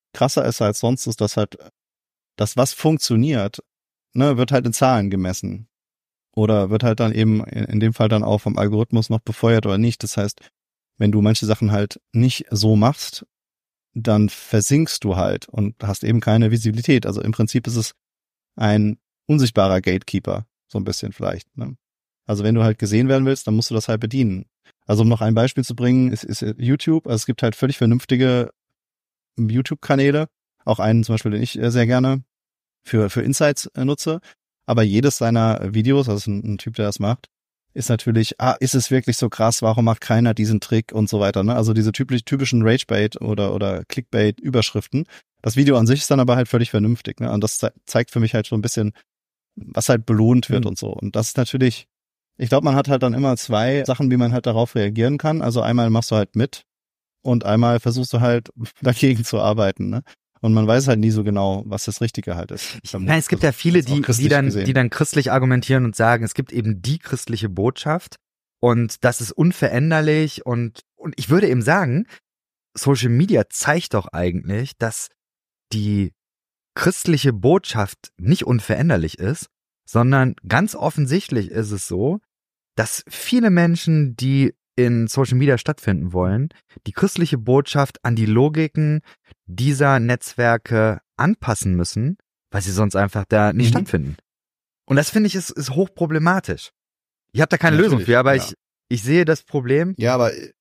krasser ist als sonst, ist, dass halt das, was funktioniert, ne, wird halt in Zahlen gemessen. Oder wird halt dann eben in dem Fall dann auch vom Algorithmus noch befeuert oder nicht. Das heißt, wenn du manche Sachen halt nicht so machst, dann versinkst du halt und hast eben keine Visibilität. Also im Prinzip ist es ein unsichtbarer Gatekeeper, so ein bisschen vielleicht. Ne? Also wenn du halt gesehen werden willst, dann musst du das halt bedienen. Also um noch ein Beispiel zu bringen, ist YouTube. Also es gibt halt völlig vernünftige YouTube-Kanäle. Auch einen zum Beispiel, den ich sehr gerne für Insights nutze. Aber jedes seiner Videos, also ein Typ, der das macht, ist natürlich, ist es wirklich so krass, warum macht keiner diesen Trick und so weiter, ne? Also diese typischen Ragebait oder Clickbait-Überschriften. Das Video an sich ist dann aber halt völlig vernünftig, ne? Und das zeigt für mich halt so ein bisschen, was halt belohnt wird und so. Und das ist natürlich, ich glaube, man hat halt dann immer zwei Sachen, wie man halt darauf reagieren kann. Also einmal machst du halt mit und einmal versuchst du halt dagegen zu arbeiten, ne? Und man weiß halt nie so genau, was das Richtige halt ist. Ich meine, es gibt ja viele, die dann christlich argumentieren und sagen, es gibt eben die christliche Botschaft und das ist unveränderlich und ich würde eben sagen, Social Media zeigt doch eigentlich, dass die christliche Botschaft nicht unveränderlich ist, sondern ganz offensichtlich ist es so, dass viele Menschen, die in Social Media stattfinden wollen, die christliche Botschaft an die Logiken dieser Netzwerke anpassen müssen, weil sie sonst einfach da nicht stattfinden. Und das finde ich ist hochproblematisch. Ich habe da keine Lösung für, aber ich sehe das Problem. Ja,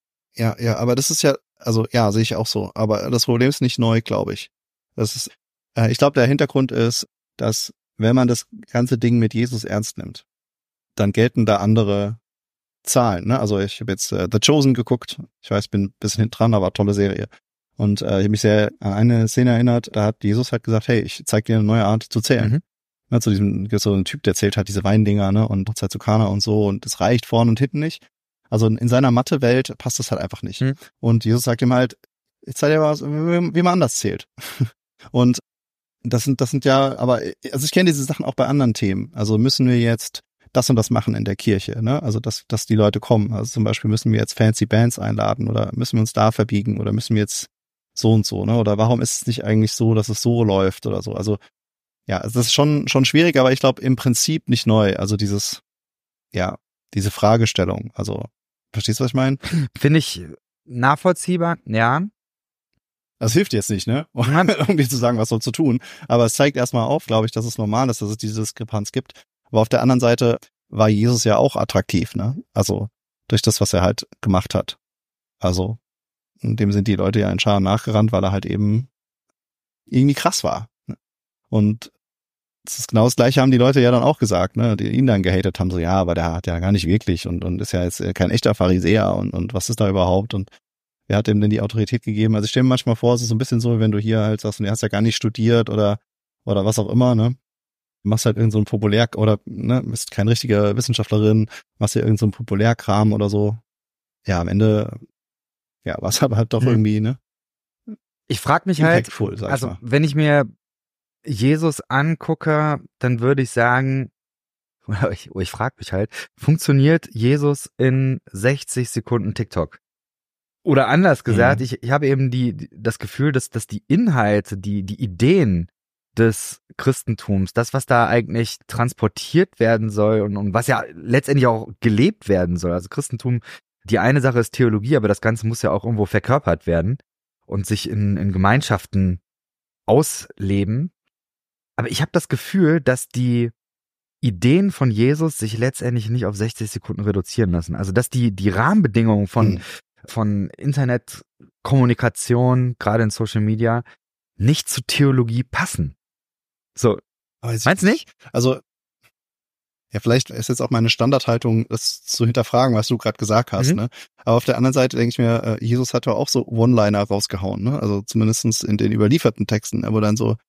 aber das ist ja, also ja, sehe ich auch so. Aber das Problem ist nicht neu, glaube ich. Das ist, ich glaube, der Hintergrund ist, dass wenn man das ganze Ding mit Jesus ernst nimmt, dann gelten da andere Zahlen, ne? Also ich habe jetzt The Chosen geguckt. Ich weiß, bin ein bisschen hinten dran, aber tolle Serie. Und ich habe mich sehr an eine Szene erinnert, da hat Jesus halt gesagt, hey, ich zeig dir eine neue Art zu zählen. Ne, zu diesem, so ein Typ, der zählt halt diese Weindinger, ne, und Hochzeit zu Kana und so, und es reicht vorne und hinten nicht. Also in seiner Mathe-Welt passt das halt einfach nicht. Und Jesus sagt ihm halt, ich zeig dir was, wie man anders zählt. Und das sind ja, aber, also ich kenne diese Sachen auch bei anderen Themen. Also müssen wir jetzt das und das machen in der Kirche, ne? Also dass die Leute kommen. Also zum Beispiel müssen wir jetzt fancy Bands einladen oder müssen wir uns da verbiegen oder müssen wir jetzt so und so, ne? Oder warum ist es nicht eigentlich so, dass es so läuft oder so? Also ja, das ist schon schwierig, aber ich glaube im Prinzip nicht neu. Also diese Fragestellung. Also verstehst du, was ich meine? Finde ich nachvollziehbar, ja. Das hilft jetzt nicht, ne? Irgendwie zu sagen, was soll zu tun. Aber es zeigt erstmal auf, glaube ich, dass es normal ist, dass es diese Diskrepanz gibt. Aber auf der anderen Seite war Jesus ja auch attraktiv, ne? Also durch das, was er halt gemacht hat. Also dem sind die Leute ja in Scharen nachgerannt, weil er halt eben irgendwie krass war. Ne? Und das ist genau das Gleiche, haben die Leute ja dann auch gesagt, ne? Die ihn dann gehatet haben, so ja, aber der hat ja gar nicht wirklich und ist ja jetzt kein echter Pharisäer und was ist da überhaupt und wer hat ihm denn die Autorität gegeben? Also ich stelle mir manchmal vor, es ist so ein bisschen so, wenn du hier halt sagst, du hast ja gar nicht studiert oder was auch immer, ne? Du machst halt irgend so ein oder ne, bist keine richtige Wissenschaftlerin, machst hier irgend so ein Populärkram oder so. Ja, am Ende, ja, war es aber halt doch irgendwie, ne? Ich frage mich halt, also wenn ich mir Jesus angucke, dann würde ich sagen, ich frage mich halt, funktioniert Jesus in 60 Sekunden TikTok? Oder anders gesagt, ich habe eben das Gefühl, dass die Inhalte, die Ideen des Christentums, das, was da eigentlich transportiert werden soll und was ja letztendlich auch gelebt werden soll. Also Christentum, die eine Sache ist Theologie, aber das Ganze muss ja auch irgendwo verkörpert werden und sich in Gemeinschaften ausleben. Aber ich habe das Gefühl, dass die Ideen von Jesus sich letztendlich nicht auf 60 Sekunden reduzieren lassen. Also dass die Rahmenbedingungen von Internetkommunikation, gerade in Social Media, nicht zu Theologie passen. So, meinst du nicht? Also, ja, vielleicht ist jetzt auch meine Standardhaltung, das zu hinterfragen, was du gerade gesagt hast, ne? Aber auf der anderen Seite denke ich mir, Jesus hat ja auch so One-Liner rausgehauen, ne? Also zumindestens in den überlieferten Texten, wo dann so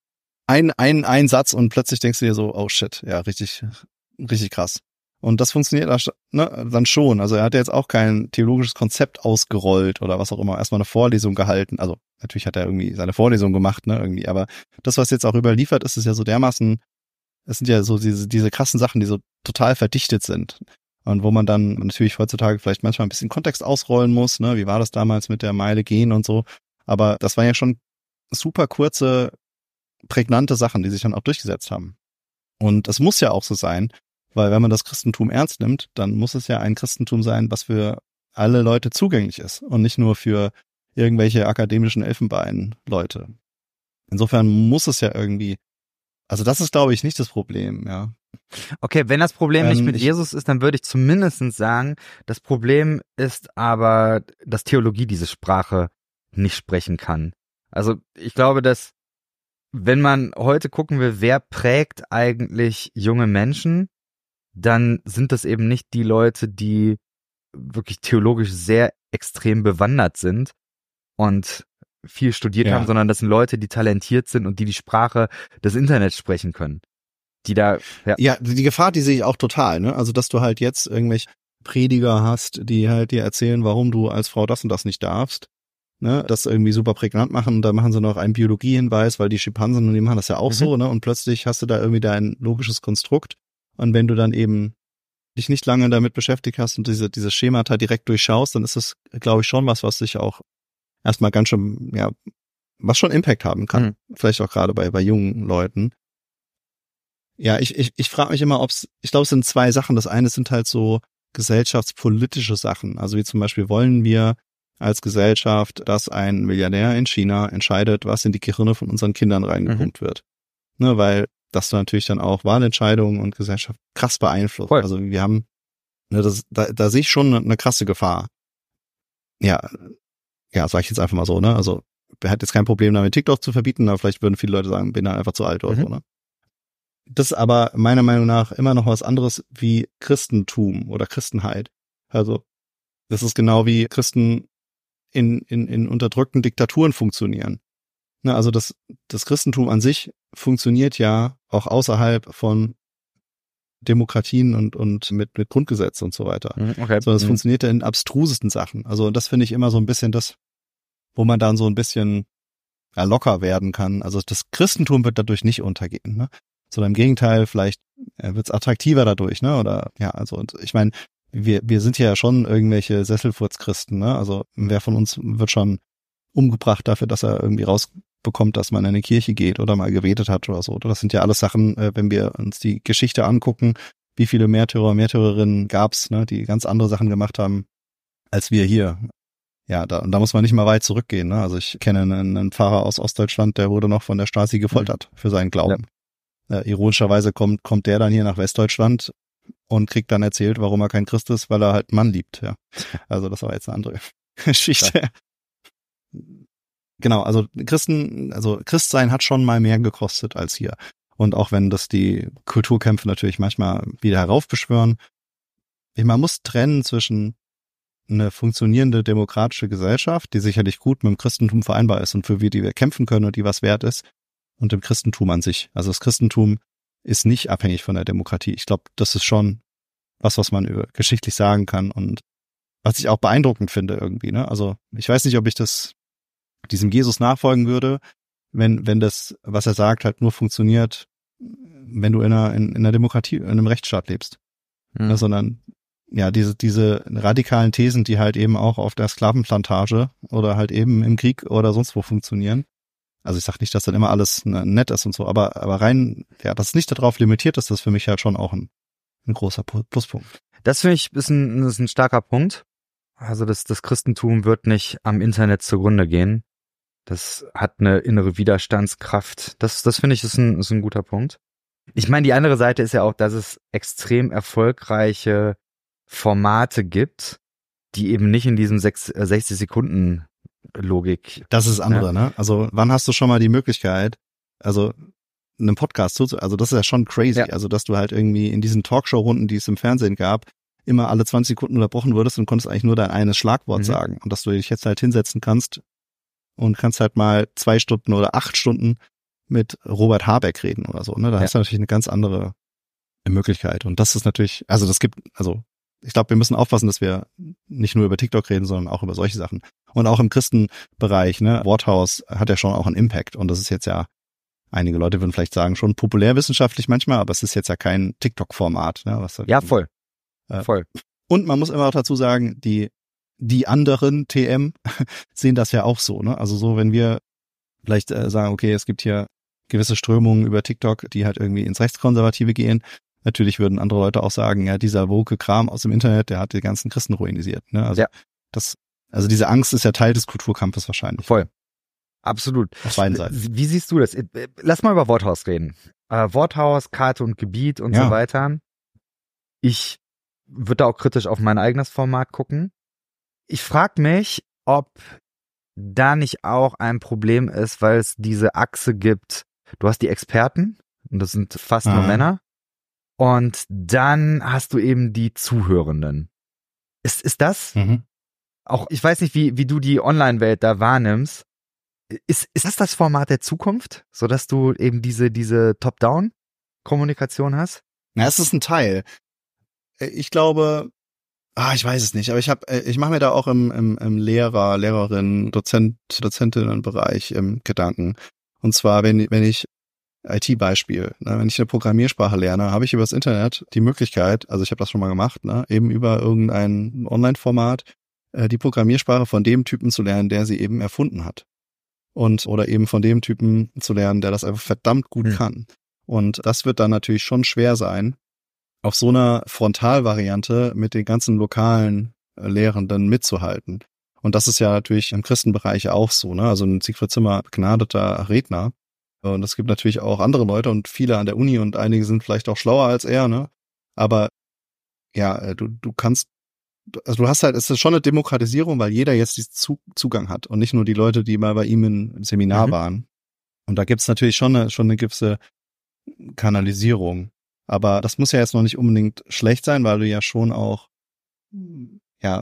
ein Satz und plötzlich denkst du dir so, oh shit, ja, richtig, richtig krass. Und das funktioniert dann schon. Also er hat ja jetzt auch kein theologisches Konzept ausgerollt oder was auch immer, erstmal eine Vorlesung gehalten. Also natürlich hat er irgendwie seine Vorlesung gemacht, ne, irgendwie, aber das, was jetzt auch überliefert ist, ist ja so dermaßen, es sind ja so diese krassen Sachen, die so total verdichtet sind. Und wo man dann natürlich heutzutage vielleicht manchmal ein bisschen Kontext ausrollen muss, ne, wie war das damals mit der Meile gehen und so. Aber das waren ja schon super kurze, prägnante Sachen, die sich dann auch durchgesetzt haben. Und es muss ja auch so sein, weil wenn man das Christentum ernst nimmt, dann muss es ja ein Christentum sein, was für alle Leute zugänglich ist und nicht nur für irgendwelche akademischen Elfenbein-Leute. Insofern muss es ja irgendwie, also das ist, glaube ich, nicht das Problem, ja. Okay, wenn das Problem nicht mit Jesus ist, dann würde ich zumindest sagen, das Problem ist aber, dass Theologie diese Sprache nicht sprechen kann. Also ich glaube, dass wenn man heute gucken will, wer prägt eigentlich junge Menschen, dann sind das eben nicht die Leute, die wirklich theologisch sehr extrem bewandert sind und viel studiert haben, sondern das sind Leute, die talentiert sind und die Sprache des Internets sprechen können. Die da, ja, die Gefahr, die sehe ich auch total, ne? Also, dass du halt jetzt irgendwelche Prediger hast, die halt dir erzählen, warum du als Frau das und das nicht darfst, ne? Das irgendwie super prägnant machen, da machen sie noch einen Biologiehinweis, weil die Schimpansen und die machen das ja auch so, ne? Und plötzlich hast du da irgendwie dein logisches Konstrukt. Und wenn du dann eben dich nicht lange damit beschäftigt hast und diese Schemata direkt durchschaust, dann ist das, glaube ich, schon was sich auch erstmal ganz schön, ja, was schon Impact haben kann. Vielleicht auch gerade bei jungen Leuten. Ja, ich frage mich immer, ich glaube, es sind zwei Sachen. Das eine sind halt so gesellschaftspolitische Sachen. Also wie zum Beispiel wollen wir als Gesellschaft, dass ein Milliardär in China entscheidet, was in die Gehirne von unseren Kindern reingepumpt wird. Ne, weil das natürlich dann auch Wahlentscheidungen und Gesellschaft krass beeinflusst. Voll. Also wir haben, ne, da sehe ich schon eine krasse Gefahr. Ja, sag ich jetzt einfach mal so, ne? Also wer hat jetzt kein Problem damit, TikTok zu verbieten, aber vielleicht würden viele Leute sagen, bin da einfach zu alt oder so, ne? Das ist aber meiner Meinung nach immer noch was anderes wie Christentum oder Christenheit. Also das ist genau wie Christen in unterdrückten Diktaturen funktionieren. Ne, also das Christentum an sich funktioniert ja auch außerhalb von Demokratien und mit Grundgesetz und so weiter. Okay. So, das funktioniert ja in abstrusesten Sachen. Also das finde ich immer so ein bisschen das, wo man dann so ein bisschen locker werden kann. Also das Christentum wird dadurch nicht untergehen, ne? Sondern im Gegenteil, vielleicht wird es attraktiver dadurch, ne? Oder ja, also und ich meine, wir sind ja schon irgendwelche Sesselfurzchristen, ne? Also wer von uns wird schon umgebracht dafür, dass er irgendwie rausbekommt, dass man in eine Kirche geht oder mal gebetet hat oder so. Das sind ja alles Sachen, wenn wir uns die Geschichte angucken, wie viele Märtyrer und Märtyrerinnen gab's, ne, die ganz andere Sachen gemacht haben, als wir hier. Ja, da muss man nicht mal weit zurückgehen, ne? Also ich kenne einen Pfarrer aus Ostdeutschland, der wurde noch von der Stasi gefoltert für seinen Glauben. Ironischerweise kommt der dann hier nach Westdeutschland und kriegt dann erzählt, warum er kein Christ ist, weil er halt einen Mann liebt, ja. Also das war jetzt eine andere Geschichte. Ja. Genau, also Christsein hat schon mal mehr gekostet als hier. Und auch wenn das die Kulturkämpfe natürlich manchmal wieder heraufbeschwören, man muss trennen zwischen eine funktionierende demokratische Gesellschaft, die sicherlich gut mit dem Christentum vereinbar ist und für die wir kämpfen können und die was wert ist, und dem Christentum an sich. Also das Christentum ist nicht abhängig von der Demokratie. Ich glaube, das ist schon was man geschichtlich sagen kann und was ich auch beeindruckend finde irgendwie, ne? Also ich weiß nicht, ob ich diesem Jesus nachfolgen würde, wenn das, was er sagt, halt nur funktioniert, wenn du in einer Demokratie, in einem Rechtsstaat lebst. Ja, sondern ja, diese radikalen Thesen, die halt eben auch auf der Sklavenplantage oder halt eben im Krieg oder sonst wo funktionieren. Also ich sag nicht, dass dann immer alles nett ist und so, aber rein, ja, dass es nicht darauf limitiert ist, das ist für mich halt schon auch ein großer Pluspunkt. Das finde ich ist ein starker Punkt. Also das Christentum wird nicht am Internet zugrunde gehen. Das hat eine innere Widerstandskraft. Das finde ich ist ein guter Punkt. Ich meine, die andere Seite ist ja auch, dass es extrem erfolgreiche Formate gibt, die eben nicht in diesem 60 Sekunden Logik. Das ist andere, ne? Also wann hast du schon mal die Möglichkeit, also einem Podcast also das ist ja schon crazy, also dass du halt irgendwie in diesen Talkshow-Runden, die es im Fernsehen gab, immer alle 20 Sekunden unterbrochen wurdest und konntest eigentlich nur dein eines Schlagwort sagen und dass du dich jetzt halt hinsetzen kannst und kannst halt mal 2 Stunden oder 8 Stunden mit Robert Habeck reden oder so, ne? Da hast du natürlich eine ganz andere Möglichkeit und das ist natürlich, ich glaube, wir müssen aufpassen, dass wir nicht nur über TikTok reden, sondern auch über solche Sachen. Und auch im Christenbereich, ne, Worthaus hat ja schon auch einen Impact. Und das ist jetzt ja, einige Leute würden vielleicht sagen, schon populärwissenschaftlich manchmal, aber es ist jetzt ja kein TikTok-Format. Ne, ja, voll. Voll. Und man muss immer auch dazu sagen, die anderen TM sehen das ja auch so, ne? Also so, wenn wir vielleicht sagen, okay, es gibt hier gewisse Strömungen über TikTok, die halt irgendwie ins Rechtskonservative gehen. Natürlich würden andere Leute auch sagen, ja, dieser woke Kram aus dem Internet, der hat die ganzen Christen ruinisiert. Ne? Also also diese Angst ist ja Teil des Kulturkampfes wahrscheinlich. Voll. Absolut. Auf beiden Seiten. Wie siehst du das? Lass mal über Worthaus reden. Worthaus, Karte und Gebiet und so weiter. Ich würde da auch kritisch auf mein eigenes Format gucken. Ich frage mich, ob da nicht auch ein Problem ist, weil es diese Achse gibt. Du hast die Experten, und das sind fast nur Männer. Und dann hast du eben die Zuhörenden. Ist das auch, ich weiß nicht, wie du die Online-Welt da wahrnimmst. Ist das Format der Zukunft, sodass du eben diese Top-Down-Kommunikation hast? Na, es ist ein Teil. Ich glaube, ich weiß es nicht, aber ich mache mir da auch im Lehrerin, Dozentinnenbereich Gedanken. Und zwar, wenn ich IT-Beispiel, ne, wenn ich eine Programmiersprache lerne, habe ich übers Internet die Möglichkeit, also ich habe das schon mal gemacht, ne, eben über irgendein Online-Format, die Programmiersprache von dem Typen zu lernen, der sie eben erfunden hat. Oder eben von dem Typen zu lernen, der das einfach verdammt gut kann. Und das wird dann natürlich schon schwer sein, auf so einer Frontalvariante mit den ganzen lokalen Lehrenden mitzuhalten. Und das ist ja natürlich im Christenbereich auch so, ne? Also ein Siegfried Zimmer, begnadeter Redner. Und es gibt natürlich auch andere Leute und viele an der Uni und einige sind vielleicht auch schlauer als er, ne? Aber ja, du kannst, also du hast halt, es ist schon eine Demokratisierung, weil jeder jetzt diesen Zugang hat und nicht nur die Leute, die mal bei ihm im Seminar waren. Und da gibt's natürlich schon eine gewisse Kanalisierung. Aber das muss ja jetzt noch nicht unbedingt schlecht sein, weil du ja schon auch, ja,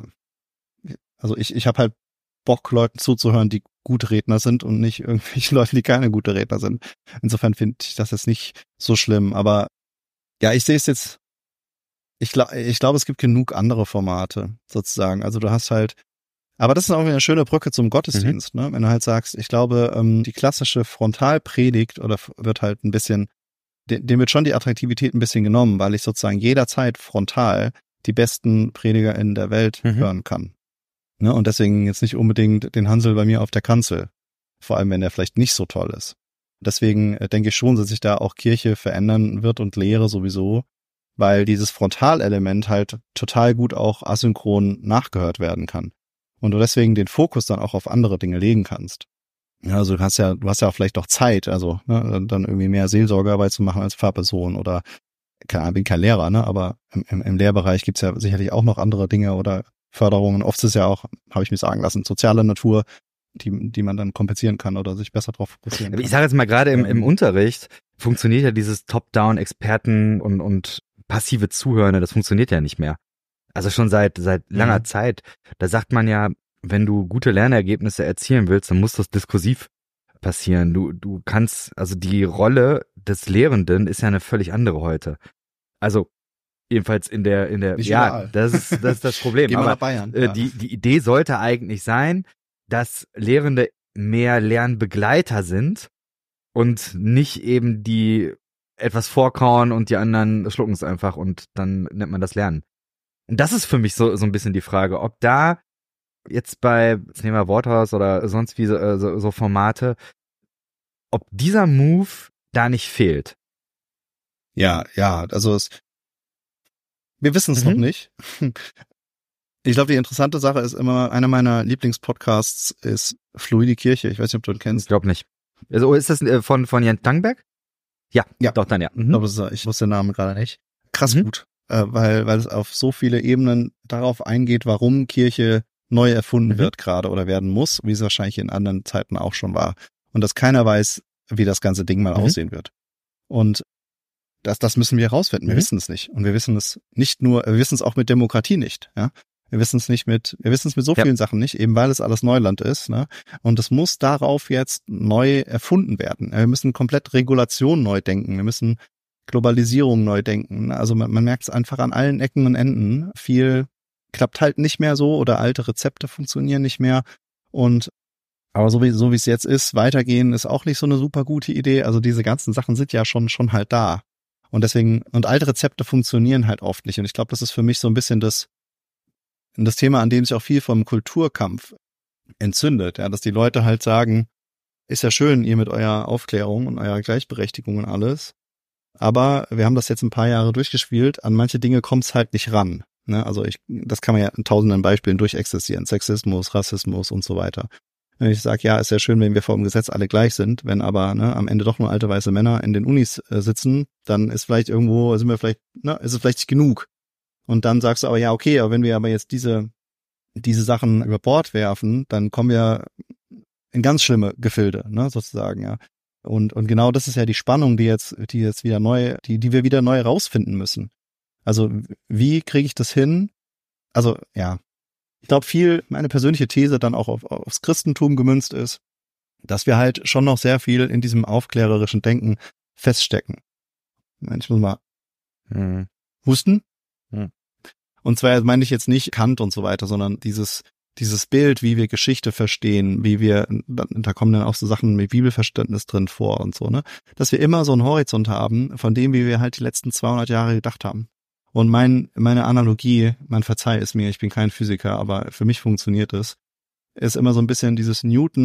also ich habe halt Bock, Leuten zuzuhören, die gute Redner sind und nicht irgendwelche Leute, die keine gute Redner sind. Insofern finde ich das jetzt nicht so schlimm. Aber ja, ich sehe es jetzt, ich glaube, es gibt genug andere Formate sozusagen. Also du hast halt, aber das ist auch eine schöne Brücke zum Gottesdienst, ne? Wenn du halt sagst, ich glaube, die klassische Frontalpredigt oder wird halt ein bisschen, dem wird schon die Attraktivität ein bisschen genommen, weil ich sozusagen jederzeit frontal die besten Prediger in der Welt hören kann. Ne? Und deswegen jetzt nicht unbedingt den Hansel bei mir auf der Kanzel, vor allem wenn er vielleicht nicht so toll ist. Deswegen denke ich schon, dass sich da auch Kirche verändern wird und Lehre sowieso, weil dieses Frontalelement halt total gut auch asynchron nachgehört werden kann. Und du deswegen den Fokus dann auch auf andere Dinge legen kannst. Ja, also du hast ja auch vielleicht auch Zeit, also ne, dann irgendwie mehr Seelsorgearbeit zu machen als Pfarrperson oder, keine Ahnung, bin kein Lehrer, ne, aber im Lehrbereich gibt's ja sicherlich auch noch andere Dinge oder Förderungen. Oft ist es ja auch, habe ich mir sagen lassen, soziale Natur, die man dann kompensieren kann oder sich besser drauf fokussieren kann. Ich sage jetzt mal, gerade im Unterricht funktioniert ja dieses Top-Down-Experten und passive Zuhören, das funktioniert ja nicht mehr. Also schon seit langer Zeit. Da sagt man ja, wenn du gute Lernergebnisse erzielen willst, dann muss das diskursiv passieren. Du kannst, also die Rolle des Lehrenden ist ja eine völlig andere heute. Also jedenfalls in der nicht ja, überall. das ist das Problem. Geh mal Aber nach Bayern. Ja. die Idee sollte eigentlich sein, dass Lehrende mehr Lernbegleiter sind und nicht eben die etwas vorkauen und die anderen schlucken es einfach und dann nennt man das Lernen. Und das ist für mich so ein bisschen die Frage, ob da jetzt jetzt nehmen wir Worthaus oder sonst wie so Formate, ob dieser Move da nicht fehlt. Ja, also wir wissen es noch nicht. Ich glaube, die interessante Sache ist immer, einer meiner Lieblingspodcasts ist Fluide Kirche. Ich weiß nicht, ob du ihn kennst. Ich glaube nicht. Also ist das von Jens Tangberg? Ja, doch dann ja. Ich glaube, ich wusste den Namen gerade nicht. Krass gut, weil es auf so viele Ebenen darauf eingeht, warum Kirche neu erfunden wird gerade oder werden muss, wie es wahrscheinlich in anderen Zeiten auch schon war. Und dass keiner weiß, wie das ganze Ding mal aussehen wird. Und das müssen wir herausfinden. Wir wissen es nicht. Und wir wissen es nicht nur, wir wissen es auch mit Demokratie nicht, ja. Wir wissen es mit so vielen Sachen nicht, eben weil es alles Neuland ist, ne? Und es muss darauf jetzt neu erfunden werden. Wir müssen komplett Regulation neu denken. Wir müssen Globalisierung neu denken. Also man merkt es einfach an allen Ecken und Enden. Viel klappt halt nicht mehr so oder alte Rezepte funktionieren nicht mehr. Aber so wie es jetzt ist, weitergehen ist auch nicht so eine super gute Idee. Also diese ganzen Sachen sind ja schon halt da. Und deswegen, und alte Rezepte funktionieren halt oft nicht. Und ich glaube, das ist für mich so ein bisschen das Thema, an dem sich auch viel vom Kulturkampf entzündet, ja, dass die Leute halt sagen, ist ja schön, ihr mit eurer Aufklärung und eurer Gleichberechtigung und alles. Aber wir haben das jetzt ein paar Jahre durchgespielt. An manche Dinge kommt es halt nicht ran. Ne? Also das kann man ja in tausenden Beispielen durchexistieren. Sexismus, Rassismus und so weiter. Wenn ich sage, ja, ist ja schön, wenn wir vor dem Gesetz alle gleich sind, wenn aber am Ende doch nur alte weiße Männer in den Unis sitzen, dann ist vielleicht irgendwo, ist es vielleicht nicht genug. Und dann sagst du aber, ja, okay, aber wenn wir aber jetzt diese Sachen über Bord werfen, dann kommen wir in ganz schlimme Gefilde, ne, sozusagen, ja. Und genau das ist ja die Spannung, die wir wieder neu rausfinden müssen. Also, wie kriege ich das hin? Also, ja. Ich glaube, meine persönliche These dann auch aufs Christentum gemünzt ist, dass wir halt schon noch sehr viel in diesem aufklärerischen Denken feststecken. Ich muss mal husten. Und zwar meine ich jetzt nicht Kant und so weiter, sondern dieses Bild, wie wir Geschichte verstehen, da kommen dann auch so Sachen mit Bibelverständnis drin vor und so, ne? Dass wir immer so einen Horizont haben, von dem, wie wir halt die letzten 200 Jahre gedacht haben. Und meine Analogie, man verzeiht es mir, ich bin kein Physiker, aber für mich funktioniert es, ist immer so ein bisschen dieses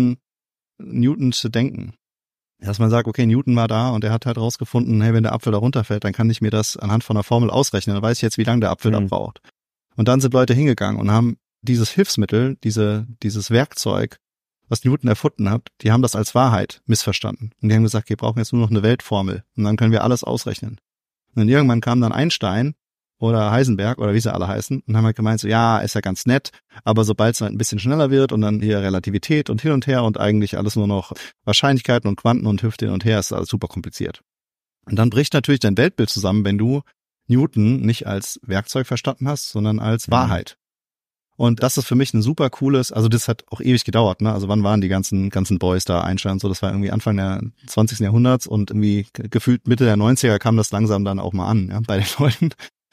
Newtonsche Denken. Dass man sagt, okay, Newton war da und er hat halt rausgefunden, hey, wenn der Apfel da runterfällt, dann kann ich mir das anhand von einer Formel ausrechnen, dann weiß ich jetzt, wie lange der Apfel da braucht. Und dann sind Leute hingegangen und haben dieses Hilfsmittel, dieses Werkzeug, was Newton erfunden hat, die haben das als Wahrheit missverstanden. Und die haben gesagt, wir brauchen jetzt nur noch eine Weltformel und dann können wir alles ausrechnen. Und dann irgendwann kam dann Einstein oder Heisenberg oder wie sie alle heißen und haben halt gemeint, so ja, ist ja ganz nett, aber sobald es halt ein bisschen schneller wird und dann hier Relativität und hin und her und eigentlich alles nur noch Wahrscheinlichkeiten und Quanten und Hüfte hin und her, ist alles super kompliziert. Und dann bricht natürlich dein Weltbild zusammen, wenn du Newton nicht als Werkzeug verstanden hast, sondern als Wahrheit. Und das ist für mich ein super cooles, also das hat auch ewig gedauert, ne? Also wann waren die ganzen Boys da, Einstein und so, das war irgendwie Anfang der 20. Jahrhunderts und irgendwie gefühlt Mitte der 90er kam das langsam dann auch mal an, ja, bei den Leuten.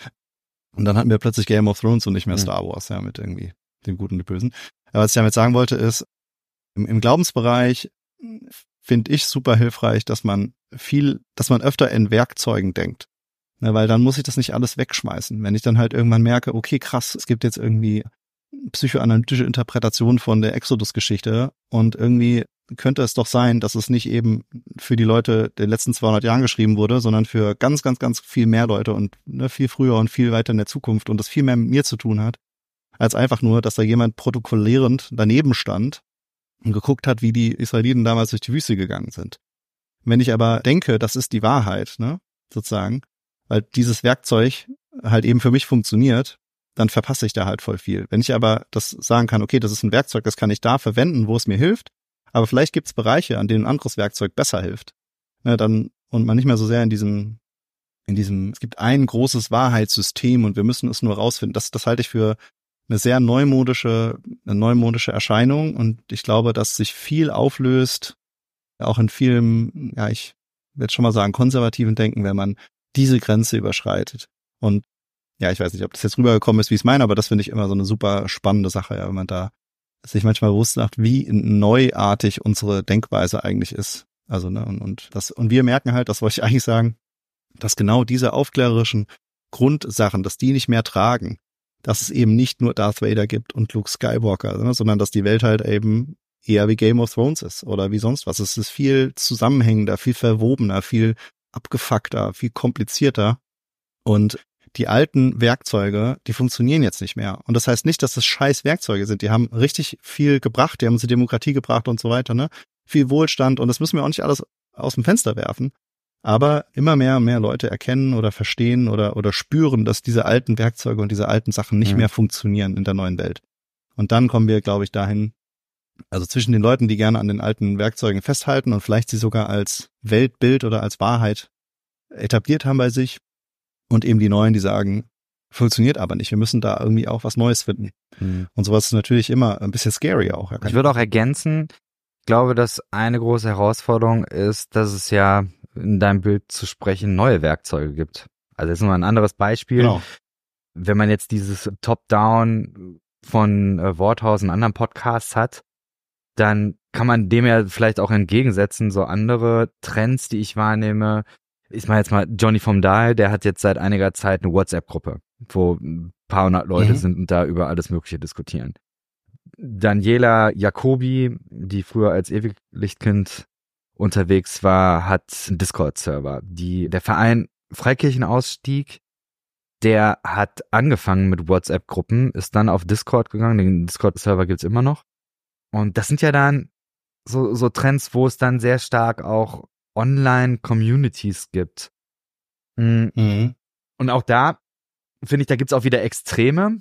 Und dann hatten wir plötzlich Game of Thrones und nicht mehr Star Wars, ja, mit irgendwie dem Guten und dem Bösen. Aber was ich damit sagen wollte ist, im Glaubensbereich finde ich super hilfreich, dass man öfter in Werkzeugen denkt. Ja, weil dann muss ich das nicht alles wegschmeißen. Wenn ich dann halt irgendwann merke, okay, krass, es gibt jetzt irgendwie psychoanalytische Interpretation von der Exodus-Geschichte und irgendwie könnte es doch sein, dass es nicht eben für die Leute der letzten 200 Jahren geschrieben wurde, sondern für ganz, ganz, ganz viel mehr Leute und viel früher und viel weiter in der Zukunft und das viel mehr mit mir zu tun hat, als einfach nur, dass da jemand protokollierend daneben stand und geguckt hat, wie die Israeliten damals durch die Wüste gegangen sind. Wenn ich aber denke, das ist die Wahrheit, ne, sozusagen, weil dieses Werkzeug halt eben für mich funktioniert, dann verpasse ich da halt voll viel. Wenn ich aber das sagen kann, okay, das ist ein Werkzeug, das kann ich da verwenden, wo es mir hilft, aber vielleicht gibt es Bereiche, an denen ein anderes Werkzeug besser hilft. Ne, dann, und man nicht mehr so sehr in diesem, es gibt ein großes Wahrheitssystem und wir müssen es nur rausfinden. Das halte ich für eine sehr neumodische Erscheinung und ich glaube, dass sich viel auflöst, auch in vielem, ja, ich werde schon mal sagen, konservativen Denken, wenn man diese Grenze überschreitet. Und ja, ich weiß nicht, ob das jetzt rübergekommen ist, wie ich es meine, aber das finde ich immer so eine super spannende Sache, ja, wenn man da sich manchmal bewusst macht, wie neuartig unsere Denkweise eigentlich ist. Also, ne, und wir merken halt, das wollte ich eigentlich sagen, dass genau diese aufklärerischen Grundsachen, dass die nicht mehr tragen, dass es eben nicht nur Darth Vader gibt und Luke Skywalker, ne, sondern dass die Welt halt eben eher wie Game of Thrones ist oder wie sonst was. Es ist viel zusammenhängender, viel verwobener, viel abgefuckter, viel komplizierter und die alten Werkzeuge, die funktionieren jetzt nicht mehr. Und das heißt nicht, dass das scheiß Werkzeuge sind. Die haben richtig viel gebracht, die haben uns die Demokratie gebracht und so weiter, ne? Viel Wohlstand und das müssen wir auch nicht alles aus dem Fenster werfen. Aber immer mehr und mehr Leute erkennen oder verstehen oder spüren, dass diese alten Werkzeuge und diese alten Sachen nicht mehr funktionieren in der neuen Welt. Und dann kommen wir, glaube ich, dahin, also zwischen den Leuten, die gerne an den alten Werkzeugen festhalten und vielleicht sie sogar als Weltbild oder als Wahrheit etabliert haben bei sich und eben die Neuen, die sagen, funktioniert aber nicht, wir müssen da irgendwie auch was Neues finden. Und sowas ist natürlich immer ein bisschen scary auch. Ich würde auch ergänzen, ich glaube, dass eine große Herausforderung ist, dass es ja in deinem Bild zu sprechen neue Werkzeuge gibt. Also jetzt mal ein anderes Beispiel. Genau. Wenn man jetzt dieses Top-Down von Worthaus und anderen Podcasts hat, dann kann man dem ja vielleicht auch entgegensetzen, so andere Trends, die ich wahrnehme. Ich meine jetzt mal Johnny vom Dahl, der hat jetzt seit einiger Zeit eine WhatsApp-Gruppe, wo ein paar hundert Leute sind und da über alles Mögliche diskutieren. Daniela Jacobi, die früher als Ewiglichtkind unterwegs war, hat einen Discord-Server. Der Verein Freikirchenausstieg, der hat angefangen mit WhatsApp-Gruppen, ist dann auf Discord gegangen, den Discord-Server gibt's immer noch. Und das sind ja dann so Trends, wo es dann sehr stark auch Online-Communities gibt. Mhm. Und auch da, finde ich, da gibt's auch wieder Extreme.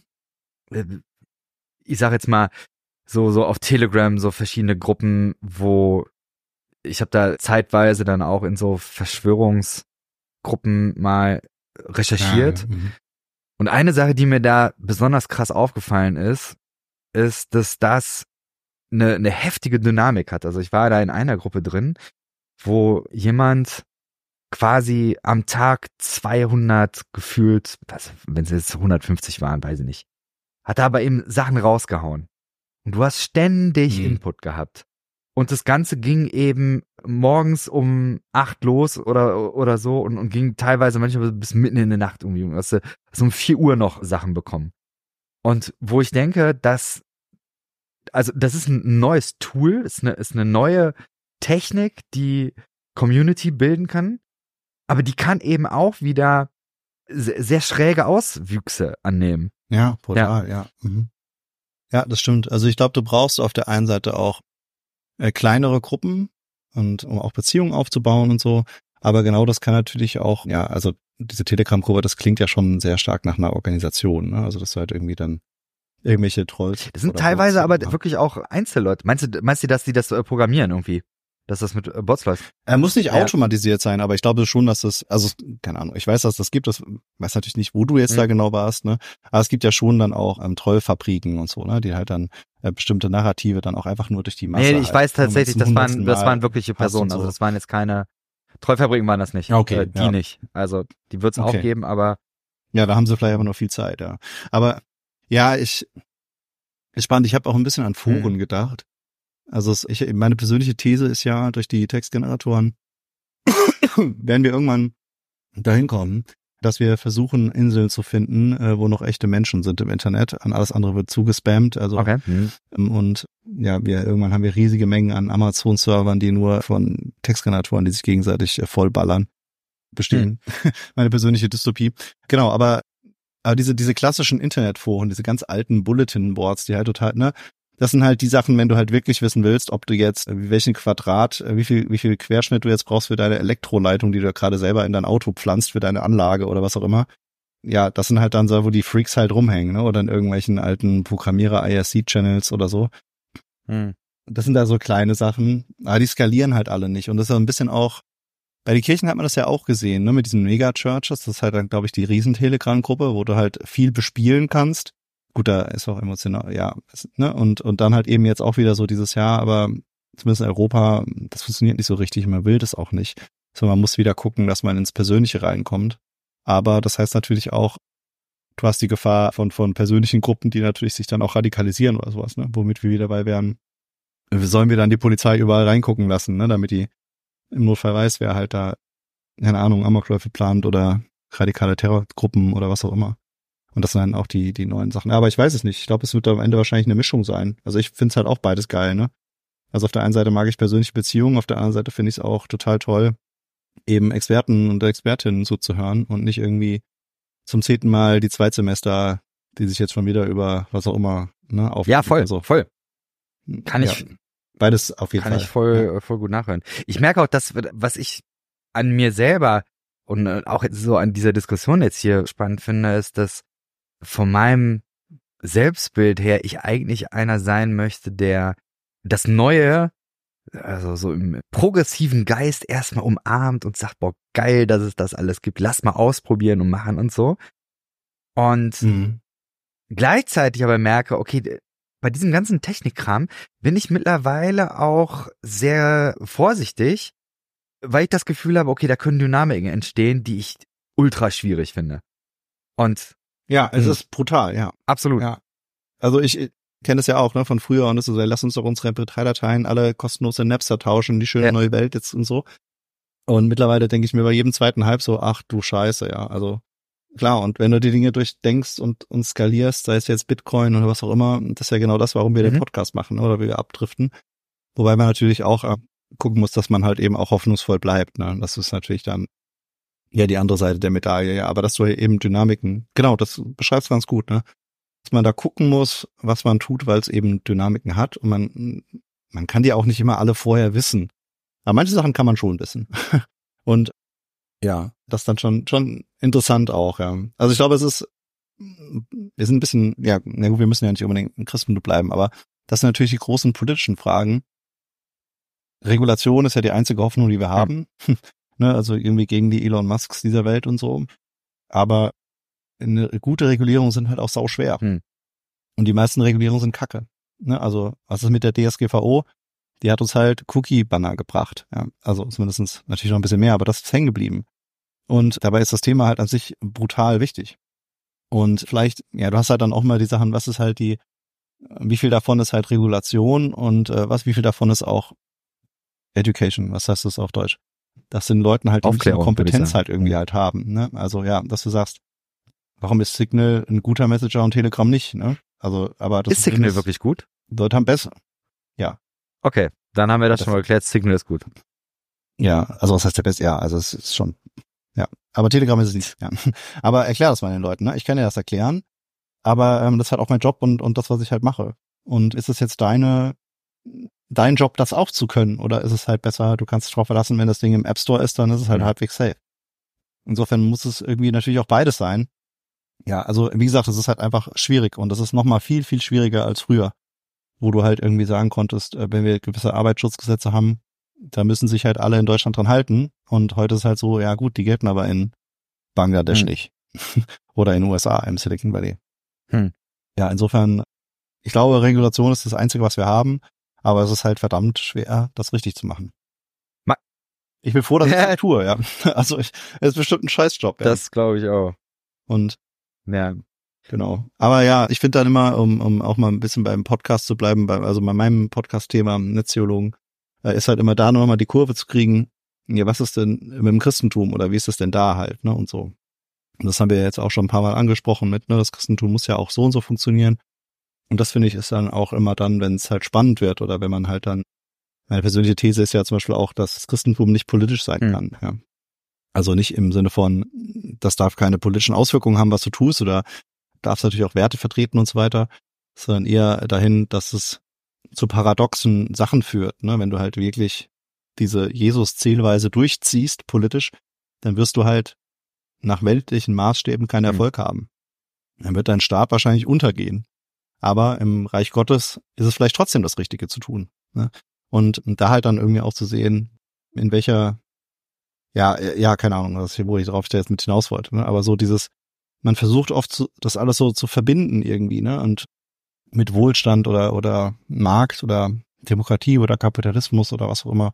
Ich sag jetzt mal, so auf Telegram, so verschiedene Gruppen, wo ich habe da zeitweise dann auch in so Verschwörungsgruppen mal recherchiert. Ja. Mhm. Und eine Sache, die mir da besonders krass aufgefallen ist, dass das eine heftige Dynamik hat. Also ich war da in einer Gruppe drin, wo jemand quasi am Tag 200 gefühlt, wenn es jetzt 150 waren, weiß ich nicht, hat aber eben Sachen rausgehauen. Und du hast ständig Input gehabt. Und das Ganze ging eben morgens um 8 los oder so und ging teilweise manchmal bis mitten in der Nacht irgendwie. Hast du so um 4 Uhr noch Sachen bekommen. Und wo ich denke, das ist ein neues Tool, ist eine neue Technik, die Community bilden kann, aber die kann eben auch wieder sehr schräge Auswüchse annehmen. Ja, brutal, ja. Mhm. Ja, das stimmt. Also ich glaube, du brauchst auf der einen Seite auch kleinere Gruppen und um auch Beziehungen aufzubauen und so. Aber genau das kann natürlich auch, ja, also diese Telegram-Gruppe, das klingt ja schon sehr stark nach einer Organisation, ne? Also dass du halt irgendwie dann irgendwelche Trolls. Das sind teilweise aber wirklich auch Einzelleute. Meinst du, dass die das programmieren irgendwie? Dass das mit Bots läuft? Er muss nicht automatisiert sein, aber ich glaube schon, dass das, also keine Ahnung, ich weiß, dass das gibt, das weiß natürlich nicht, wo du jetzt da genau warst, ne? Aber es gibt ja schon dann auch Trollfabriken und so, ne? Die halt dann bestimmte Narrative dann auch einfach nur durch die Masse. Nee, ich weiß tatsächlich, das waren wirkliche Personen, also das waren jetzt keine Trollfabriken waren das nicht. Okay. Die nicht. Also die wird's auch geben, aber. Ja, da haben sie vielleicht aber noch viel Zeit, ja. Aber ja, ist spannend, ich habe auch ein bisschen an Foren gedacht. Also meine persönliche These ist ja, durch die Textgeneratoren werden wir irgendwann dahin kommen, dass wir versuchen, Inseln zu finden, wo noch echte Menschen sind im Internet. An alles andere wird zugespammt. Also und ja, irgendwann haben wir riesige Mengen an Amazon-Servern, die nur von Textgeneratoren, die sich gegenseitig vollballern, bestehen. Meine persönliche Dystopie. Genau, aber diese klassischen Internetforen, diese ganz alten Bulletin-Boards, die halt total, ne? Das sind halt die Sachen, wenn du halt wirklich wissen willst, ob du jetzt, welchen Quadrat, wie viel Querschnitt du jetzt brauchst für deine Elektroleitung, die du gerade selber in dein Auto pflanzt, für deine Anlage oder was auch immer. Ja, das sind halt dann so, wo die Freaks halt rumhängen, ne? Oder in irgendwelchen alten Programmierer-IRC-Channels oder so. Das sind da so kleine Sachen, aber die skalieren halt alle nicht. Und das ist ein bisschen auch, bei den Kirchen hat man das ja auch gesehen, ne? Mit diesen Mega-Churches, das ist halt dann, glaube ich, die Riesen-Telegram-Gruppe, wo du halt viel bespielen kannst. Gut, da ist auch emotional, ja, ne? Und dann halt eben jetzt auch wieder so dieses Jahr, aber zumindest in Europa, das funktioniert nicht so richtig, man will das auch nicht. So, man muss wieder gucken, dass man ins Persönliche reinkommt. Aber das heißt natürlich auch, du hast die Gefahr von persönlichen Gruppen, die natürlich sich dann auch radikalisieren oder sowas, ne? Womit wir wieder dabei wären, sollen wir dann die Polizei überall reingucken lassen, ne? Damit die im Notfall weiß, wer halt da, keine Ahnung, Amokläufe plant oder radikale Terrorgruppen oder was auch immer. Und das sind dann auch die neuen Sachen. Aber ich weiß es nicht. Ich glaube, es wird am Ende wahrscheinlich eine Mischung sein. Also ich finde es halt auch beides geil, ne? Also auf der einen Seite mag ich persönliche Beziehungen, auf der anderen Seite finde ich es auch total toll, eben Experten und Expertinnen zuzuhören und nicht irgendwie zum 10. Mal die Zweitsemester, die sich jetzt schon wieder über was auch immer, ne, auf. Ja, voll, also, voll. Kann ich. Ja, beides auf jeden Fall. Kann ich voll gut nachhören. Ich merke auch, dass, was ich an mir selber und auch so an dieser Diskussion jetzt hier spannend finde, ist, dass von meinem Selbstbild her ich eigentlich einer sein möchte, der das Neue, also so im progressiven Geist erstmal umarmt und sagt, boah, geil, dass es das alles gibt, lass mal ausprobieren und machen und so. Und gleichzeitig aber merke, okay, bei diesem ganzen Technikkram bin ich mittlerweile auch sehr vorsichtig, weil ich das Gefühl habe, okay, da können Dynamiken entstehen, die ich ultra schwierig finde. Und ja, es ist brutal, ja. Absolut. Ja. Also ich kenne es ja auch, ne, von früher, und es ist so, lass uns doch unsere MP3-Dateien alle kostenlos in Napster tauschen, die schöne neue Welt jetzt und so. Und mittlerweile denke ich mir bei jedem zweiten Hype so, ach du Scheiße, ja, also klar, und wenn du die Dinge durchdenkst und skalierst, sei es jetzt Bitcoin oder was auch immer, das ist ja genau das, warum wir den Podcast machen, oder wie wir abdriften. Wobei man natürlich auch gucken muss, dass man halt eben auch hoffnungsvoll bleibt. Ne? Das ist natürlich dann ja die andere Seite der Medaille, ja. Aber dass du eben Dynamiken, genau, das beschreibst ganz gut, ne? Dass man da gucken muss, was man tut, weil es eben Dynamiken hat. Und man kann die auch nicht immer alle vorher wissen. Aber manche Sachen kann man schon wissen. Und ja, das ist dann schon interessant auch, ja. Also ich glaube, wir sind ein bisschen, ja, na gut, wir müssen ja nicht unbedingt im Christentum bleiben, aber das sind natürlich die großen politischen Fragen. Regulation ist ja die einzige Hoffnung, die wir haben. Ne, also irgendwie gegen die Elon Musks dieser Welt und so. Aber eine gute Regulierung sind halt auch sau schwer. Und die meisten Regulierungen sind Kacke. Ne, also was ist mit der DSGVO? Die hat uns halt Cookie-Banner gebracht. Ja, also zumindest natürlich noch ein bisschen mehr, aber das ist hängen geblieben. Und dabei ist das Thema halt an sich brutal wichtig. Und vielleicht, ja, du hast halt dann auch mal die Sachen, was ist halt wie viel davon ist halt Regulation und wie viel davon ist auch Education, was heißt das auf Deutsch? Das sind Leuten halt, die eine Kompetenz halt irgendwie halt haben. Ne? Also ja, dass du sagst, warum ist Signal ein guter Messenger und Telegram nicht? Ne? Also, aber das ist Signal wirklich gut? Leute haben besser. Ja. Okay, dann haben wir das schon mal geklärt. Signal ist gut. Ja, also was heißt der Beste? Ja, also es ist schon, ja. Aber Telegram ist es nicht. Ja. Aber erklär das mal den Leuten. Ne? Ich kann dir das erklären, aber das ist halt auch mein Job und das, was ich halt mache. Und ist es jetzt dein Job, das auch zu können? Oder ist es halt besser, du kannst dich drauf verlassen, wenn das Ding im App Store ist, dann ist es halt halbwegs safe. Insofern muss es irgendwie natürlich auch beides sein. Ja, also wie gesagt, es ist halt einfach schwierig und das ist nochmal viel, viel schwieriger als früher, wo du halt irgendwie sagen konntest, wenn wir gewisse Arbeitsschutzgesetze haben, da müssen sich halt alle in Deutschland dran halten. Und heute ist halt so, ja gut, die gelten aber in Bangladesch nicht. Oder in den USA, im Silicon Valley. Ja, insofern, ich glaube, Regulation ist das Einzige, was wir haben. Aber es ist halt verdammt schwer, das richtig zu machen. Ich bin froh, dass ich das tue, ja. Also es ist bestimmt ein Scheißjob. Ja. Das glaube ich auch. Und ja, genau. Aber ja, ich finde dann immer, um auch mal ein bisschen beim Podcast zu bleiben, also bei meinem Podcast-Thema Netztheologen, ist halt immer da noch mal die Kurve zu kriegen. Ja, was ist denn mit dem Christentum oder wie ist das denn da halt, ne, und so. Und das haben wir jetzt auch schon ein paar Mal angesprochen mit, ne, das Christentum muss ja auch so und so funktionieren. Und das finde ich ist dann auch immer dann, wenn es halt spannend wird oder wenn man halt dann, meine persönliche These ist ja zum Beispiel auch, dass das Christentum nicht politisch sein kann. Ja. Also nicht im Sinne von, das darf keine politischen Auswirkungen haben, was du tust, oder darfst natürlich auch Werte vertreten und so weiter, sondern eher dahin, dass es zu paradoxen Sachen führt. Ne? Wenn du halt wirklich diese Jesus-Zählweise durchziehst politisch, dann wirst du halt nach weltlichen Maßstäben keinen Erfolg haben. Dann wird dein Staat wahrscheinlich untergehen. Aber im Reich Gottes ist es vielleicht trotzdem das Richtige zu tun. Ne? Und da halt dann irgendwie auch zu sehen, in welcher, ja, keine Ahnung, wo ich drauf jetzt mit hinaus wollte. Ne? Aber so dieses, man versucht oft das alles so zu verbinden irgendwie, ne? Und mit Wohlstand oder Markt oder Demokratie oder Kapitalismus oder was auch immer.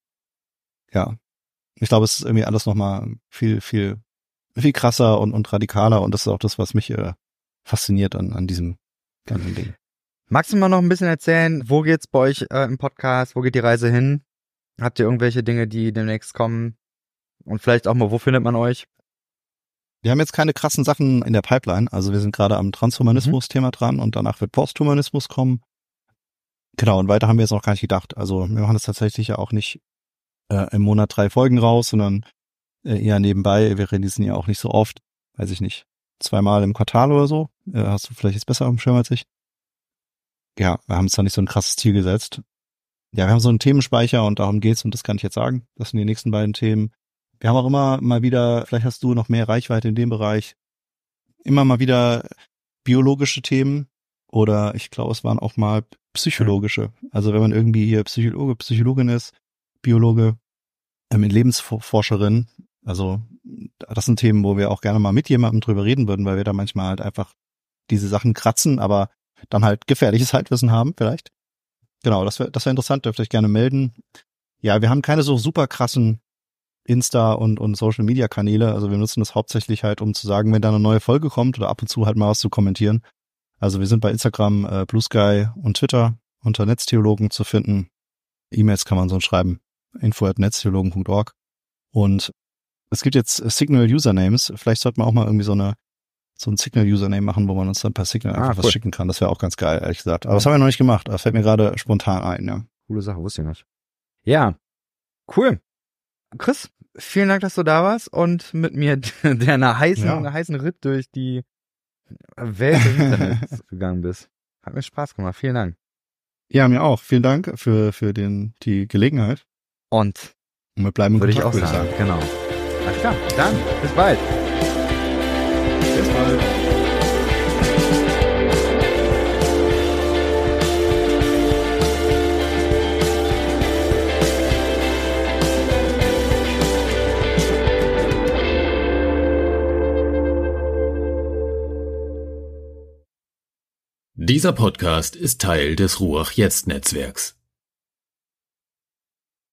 Ja, ich glaube, es ist irgendwie alles nochmal viel, viel, viel krasser und radikaler und das ist auch das, was mich fasziniert an diesem ganzen Ding. Magst du mal noch ein bisschen erzählen, wo geht's bei euch im Podcast, wo geht die Reise hin? Habt ihr irgendwelche Dinge, die demnächst kommen? Und vielleicht auch mal, wo findet man euch? Wir haben jetzt keine krassen Sachen in der Pipeline, also wir sind gerade am Transhumanismus-Thema dran und danach wird Posthumanismus kommen. Genau, und weiter haben wir jetzt noch gar nicht gedacht. Also wir machen das tatsächlich ja auch nicht im Monat 3 Folgen raus, sondern eher nebenbei. Wir releasen ja auch nicht so oft, weiß ich nicht, 2-mal im Quartal oder so. Hast du vielleicht jetzt besser am Schirm als ich? Ja, wir haben uns da nicht so ein krasses Ziel gesetzt. Ja, wir haben so einen Themenspeicher und darum geht's und das kann ich jetzt sagen. Das sind die nächsten beiden Themen. Wir haben auch immer mal wieder, vielleicht hast du noch mehr Reichweite in dem Bereich, immer mal wieder biologische Themen oder ich glaube, es waren auch mal psychologische. Also wenn man irgendwie hier Psychologe, Psychologin ist, Biologe, Lebensforscherin, also das sind Themen, wo wir auch gerne mal mit jemandem drüber reden würden, weil wir da manchmal halt einfach diese Sachen kratzen, aber dann halt gefährliches Halbwissen haben vielleicht. Genau, das wäre interessant, dürft ihr euch gerne melden. Ja, wir haben keine so super krassen Insta- und Social-Media-Kanäle, also wir nutzen das hauptsächlich halt, um zu sagen, wenn da eine neue Folge kommt oder ab und zu halt mal was zu kommentieren. Also wir sind bei Instagram, Blue Sky und Twitter unter Netztheologen zu finden. E-Mails kann man sonst schreiben, info@netztheologen.org. Und Es gibt jetzt Signal-Usernames. Vielleicht sollte man auch mal irgendwie so ein Signal-Username machen, wo man uns dann per Signal einfach was schicken kann. Das wäre auch ganz geil, ehrlich gesagt. Aber das haben wir noch nicht gemacht. Das fällt mir gerade spontan ein, ja. Coole Sache, wusste ich nicht. Ja, cool. Chris, vielen Dank, dass du da warst und mit mir der heißen Ritt durch die Welt des Internets gegangen bist. Hat mir Spaß gemacht. Vielen Dank. Ja, mir auch. Vielen Dank für die Gelegenheit. Und wir bleiben in Kontakt, würde ich auch sagen. Genau. Alles klar. Dann, bis bald. Bis bald. Dieser Podcast ist Teil des Ruach Jetzt Netzwerks.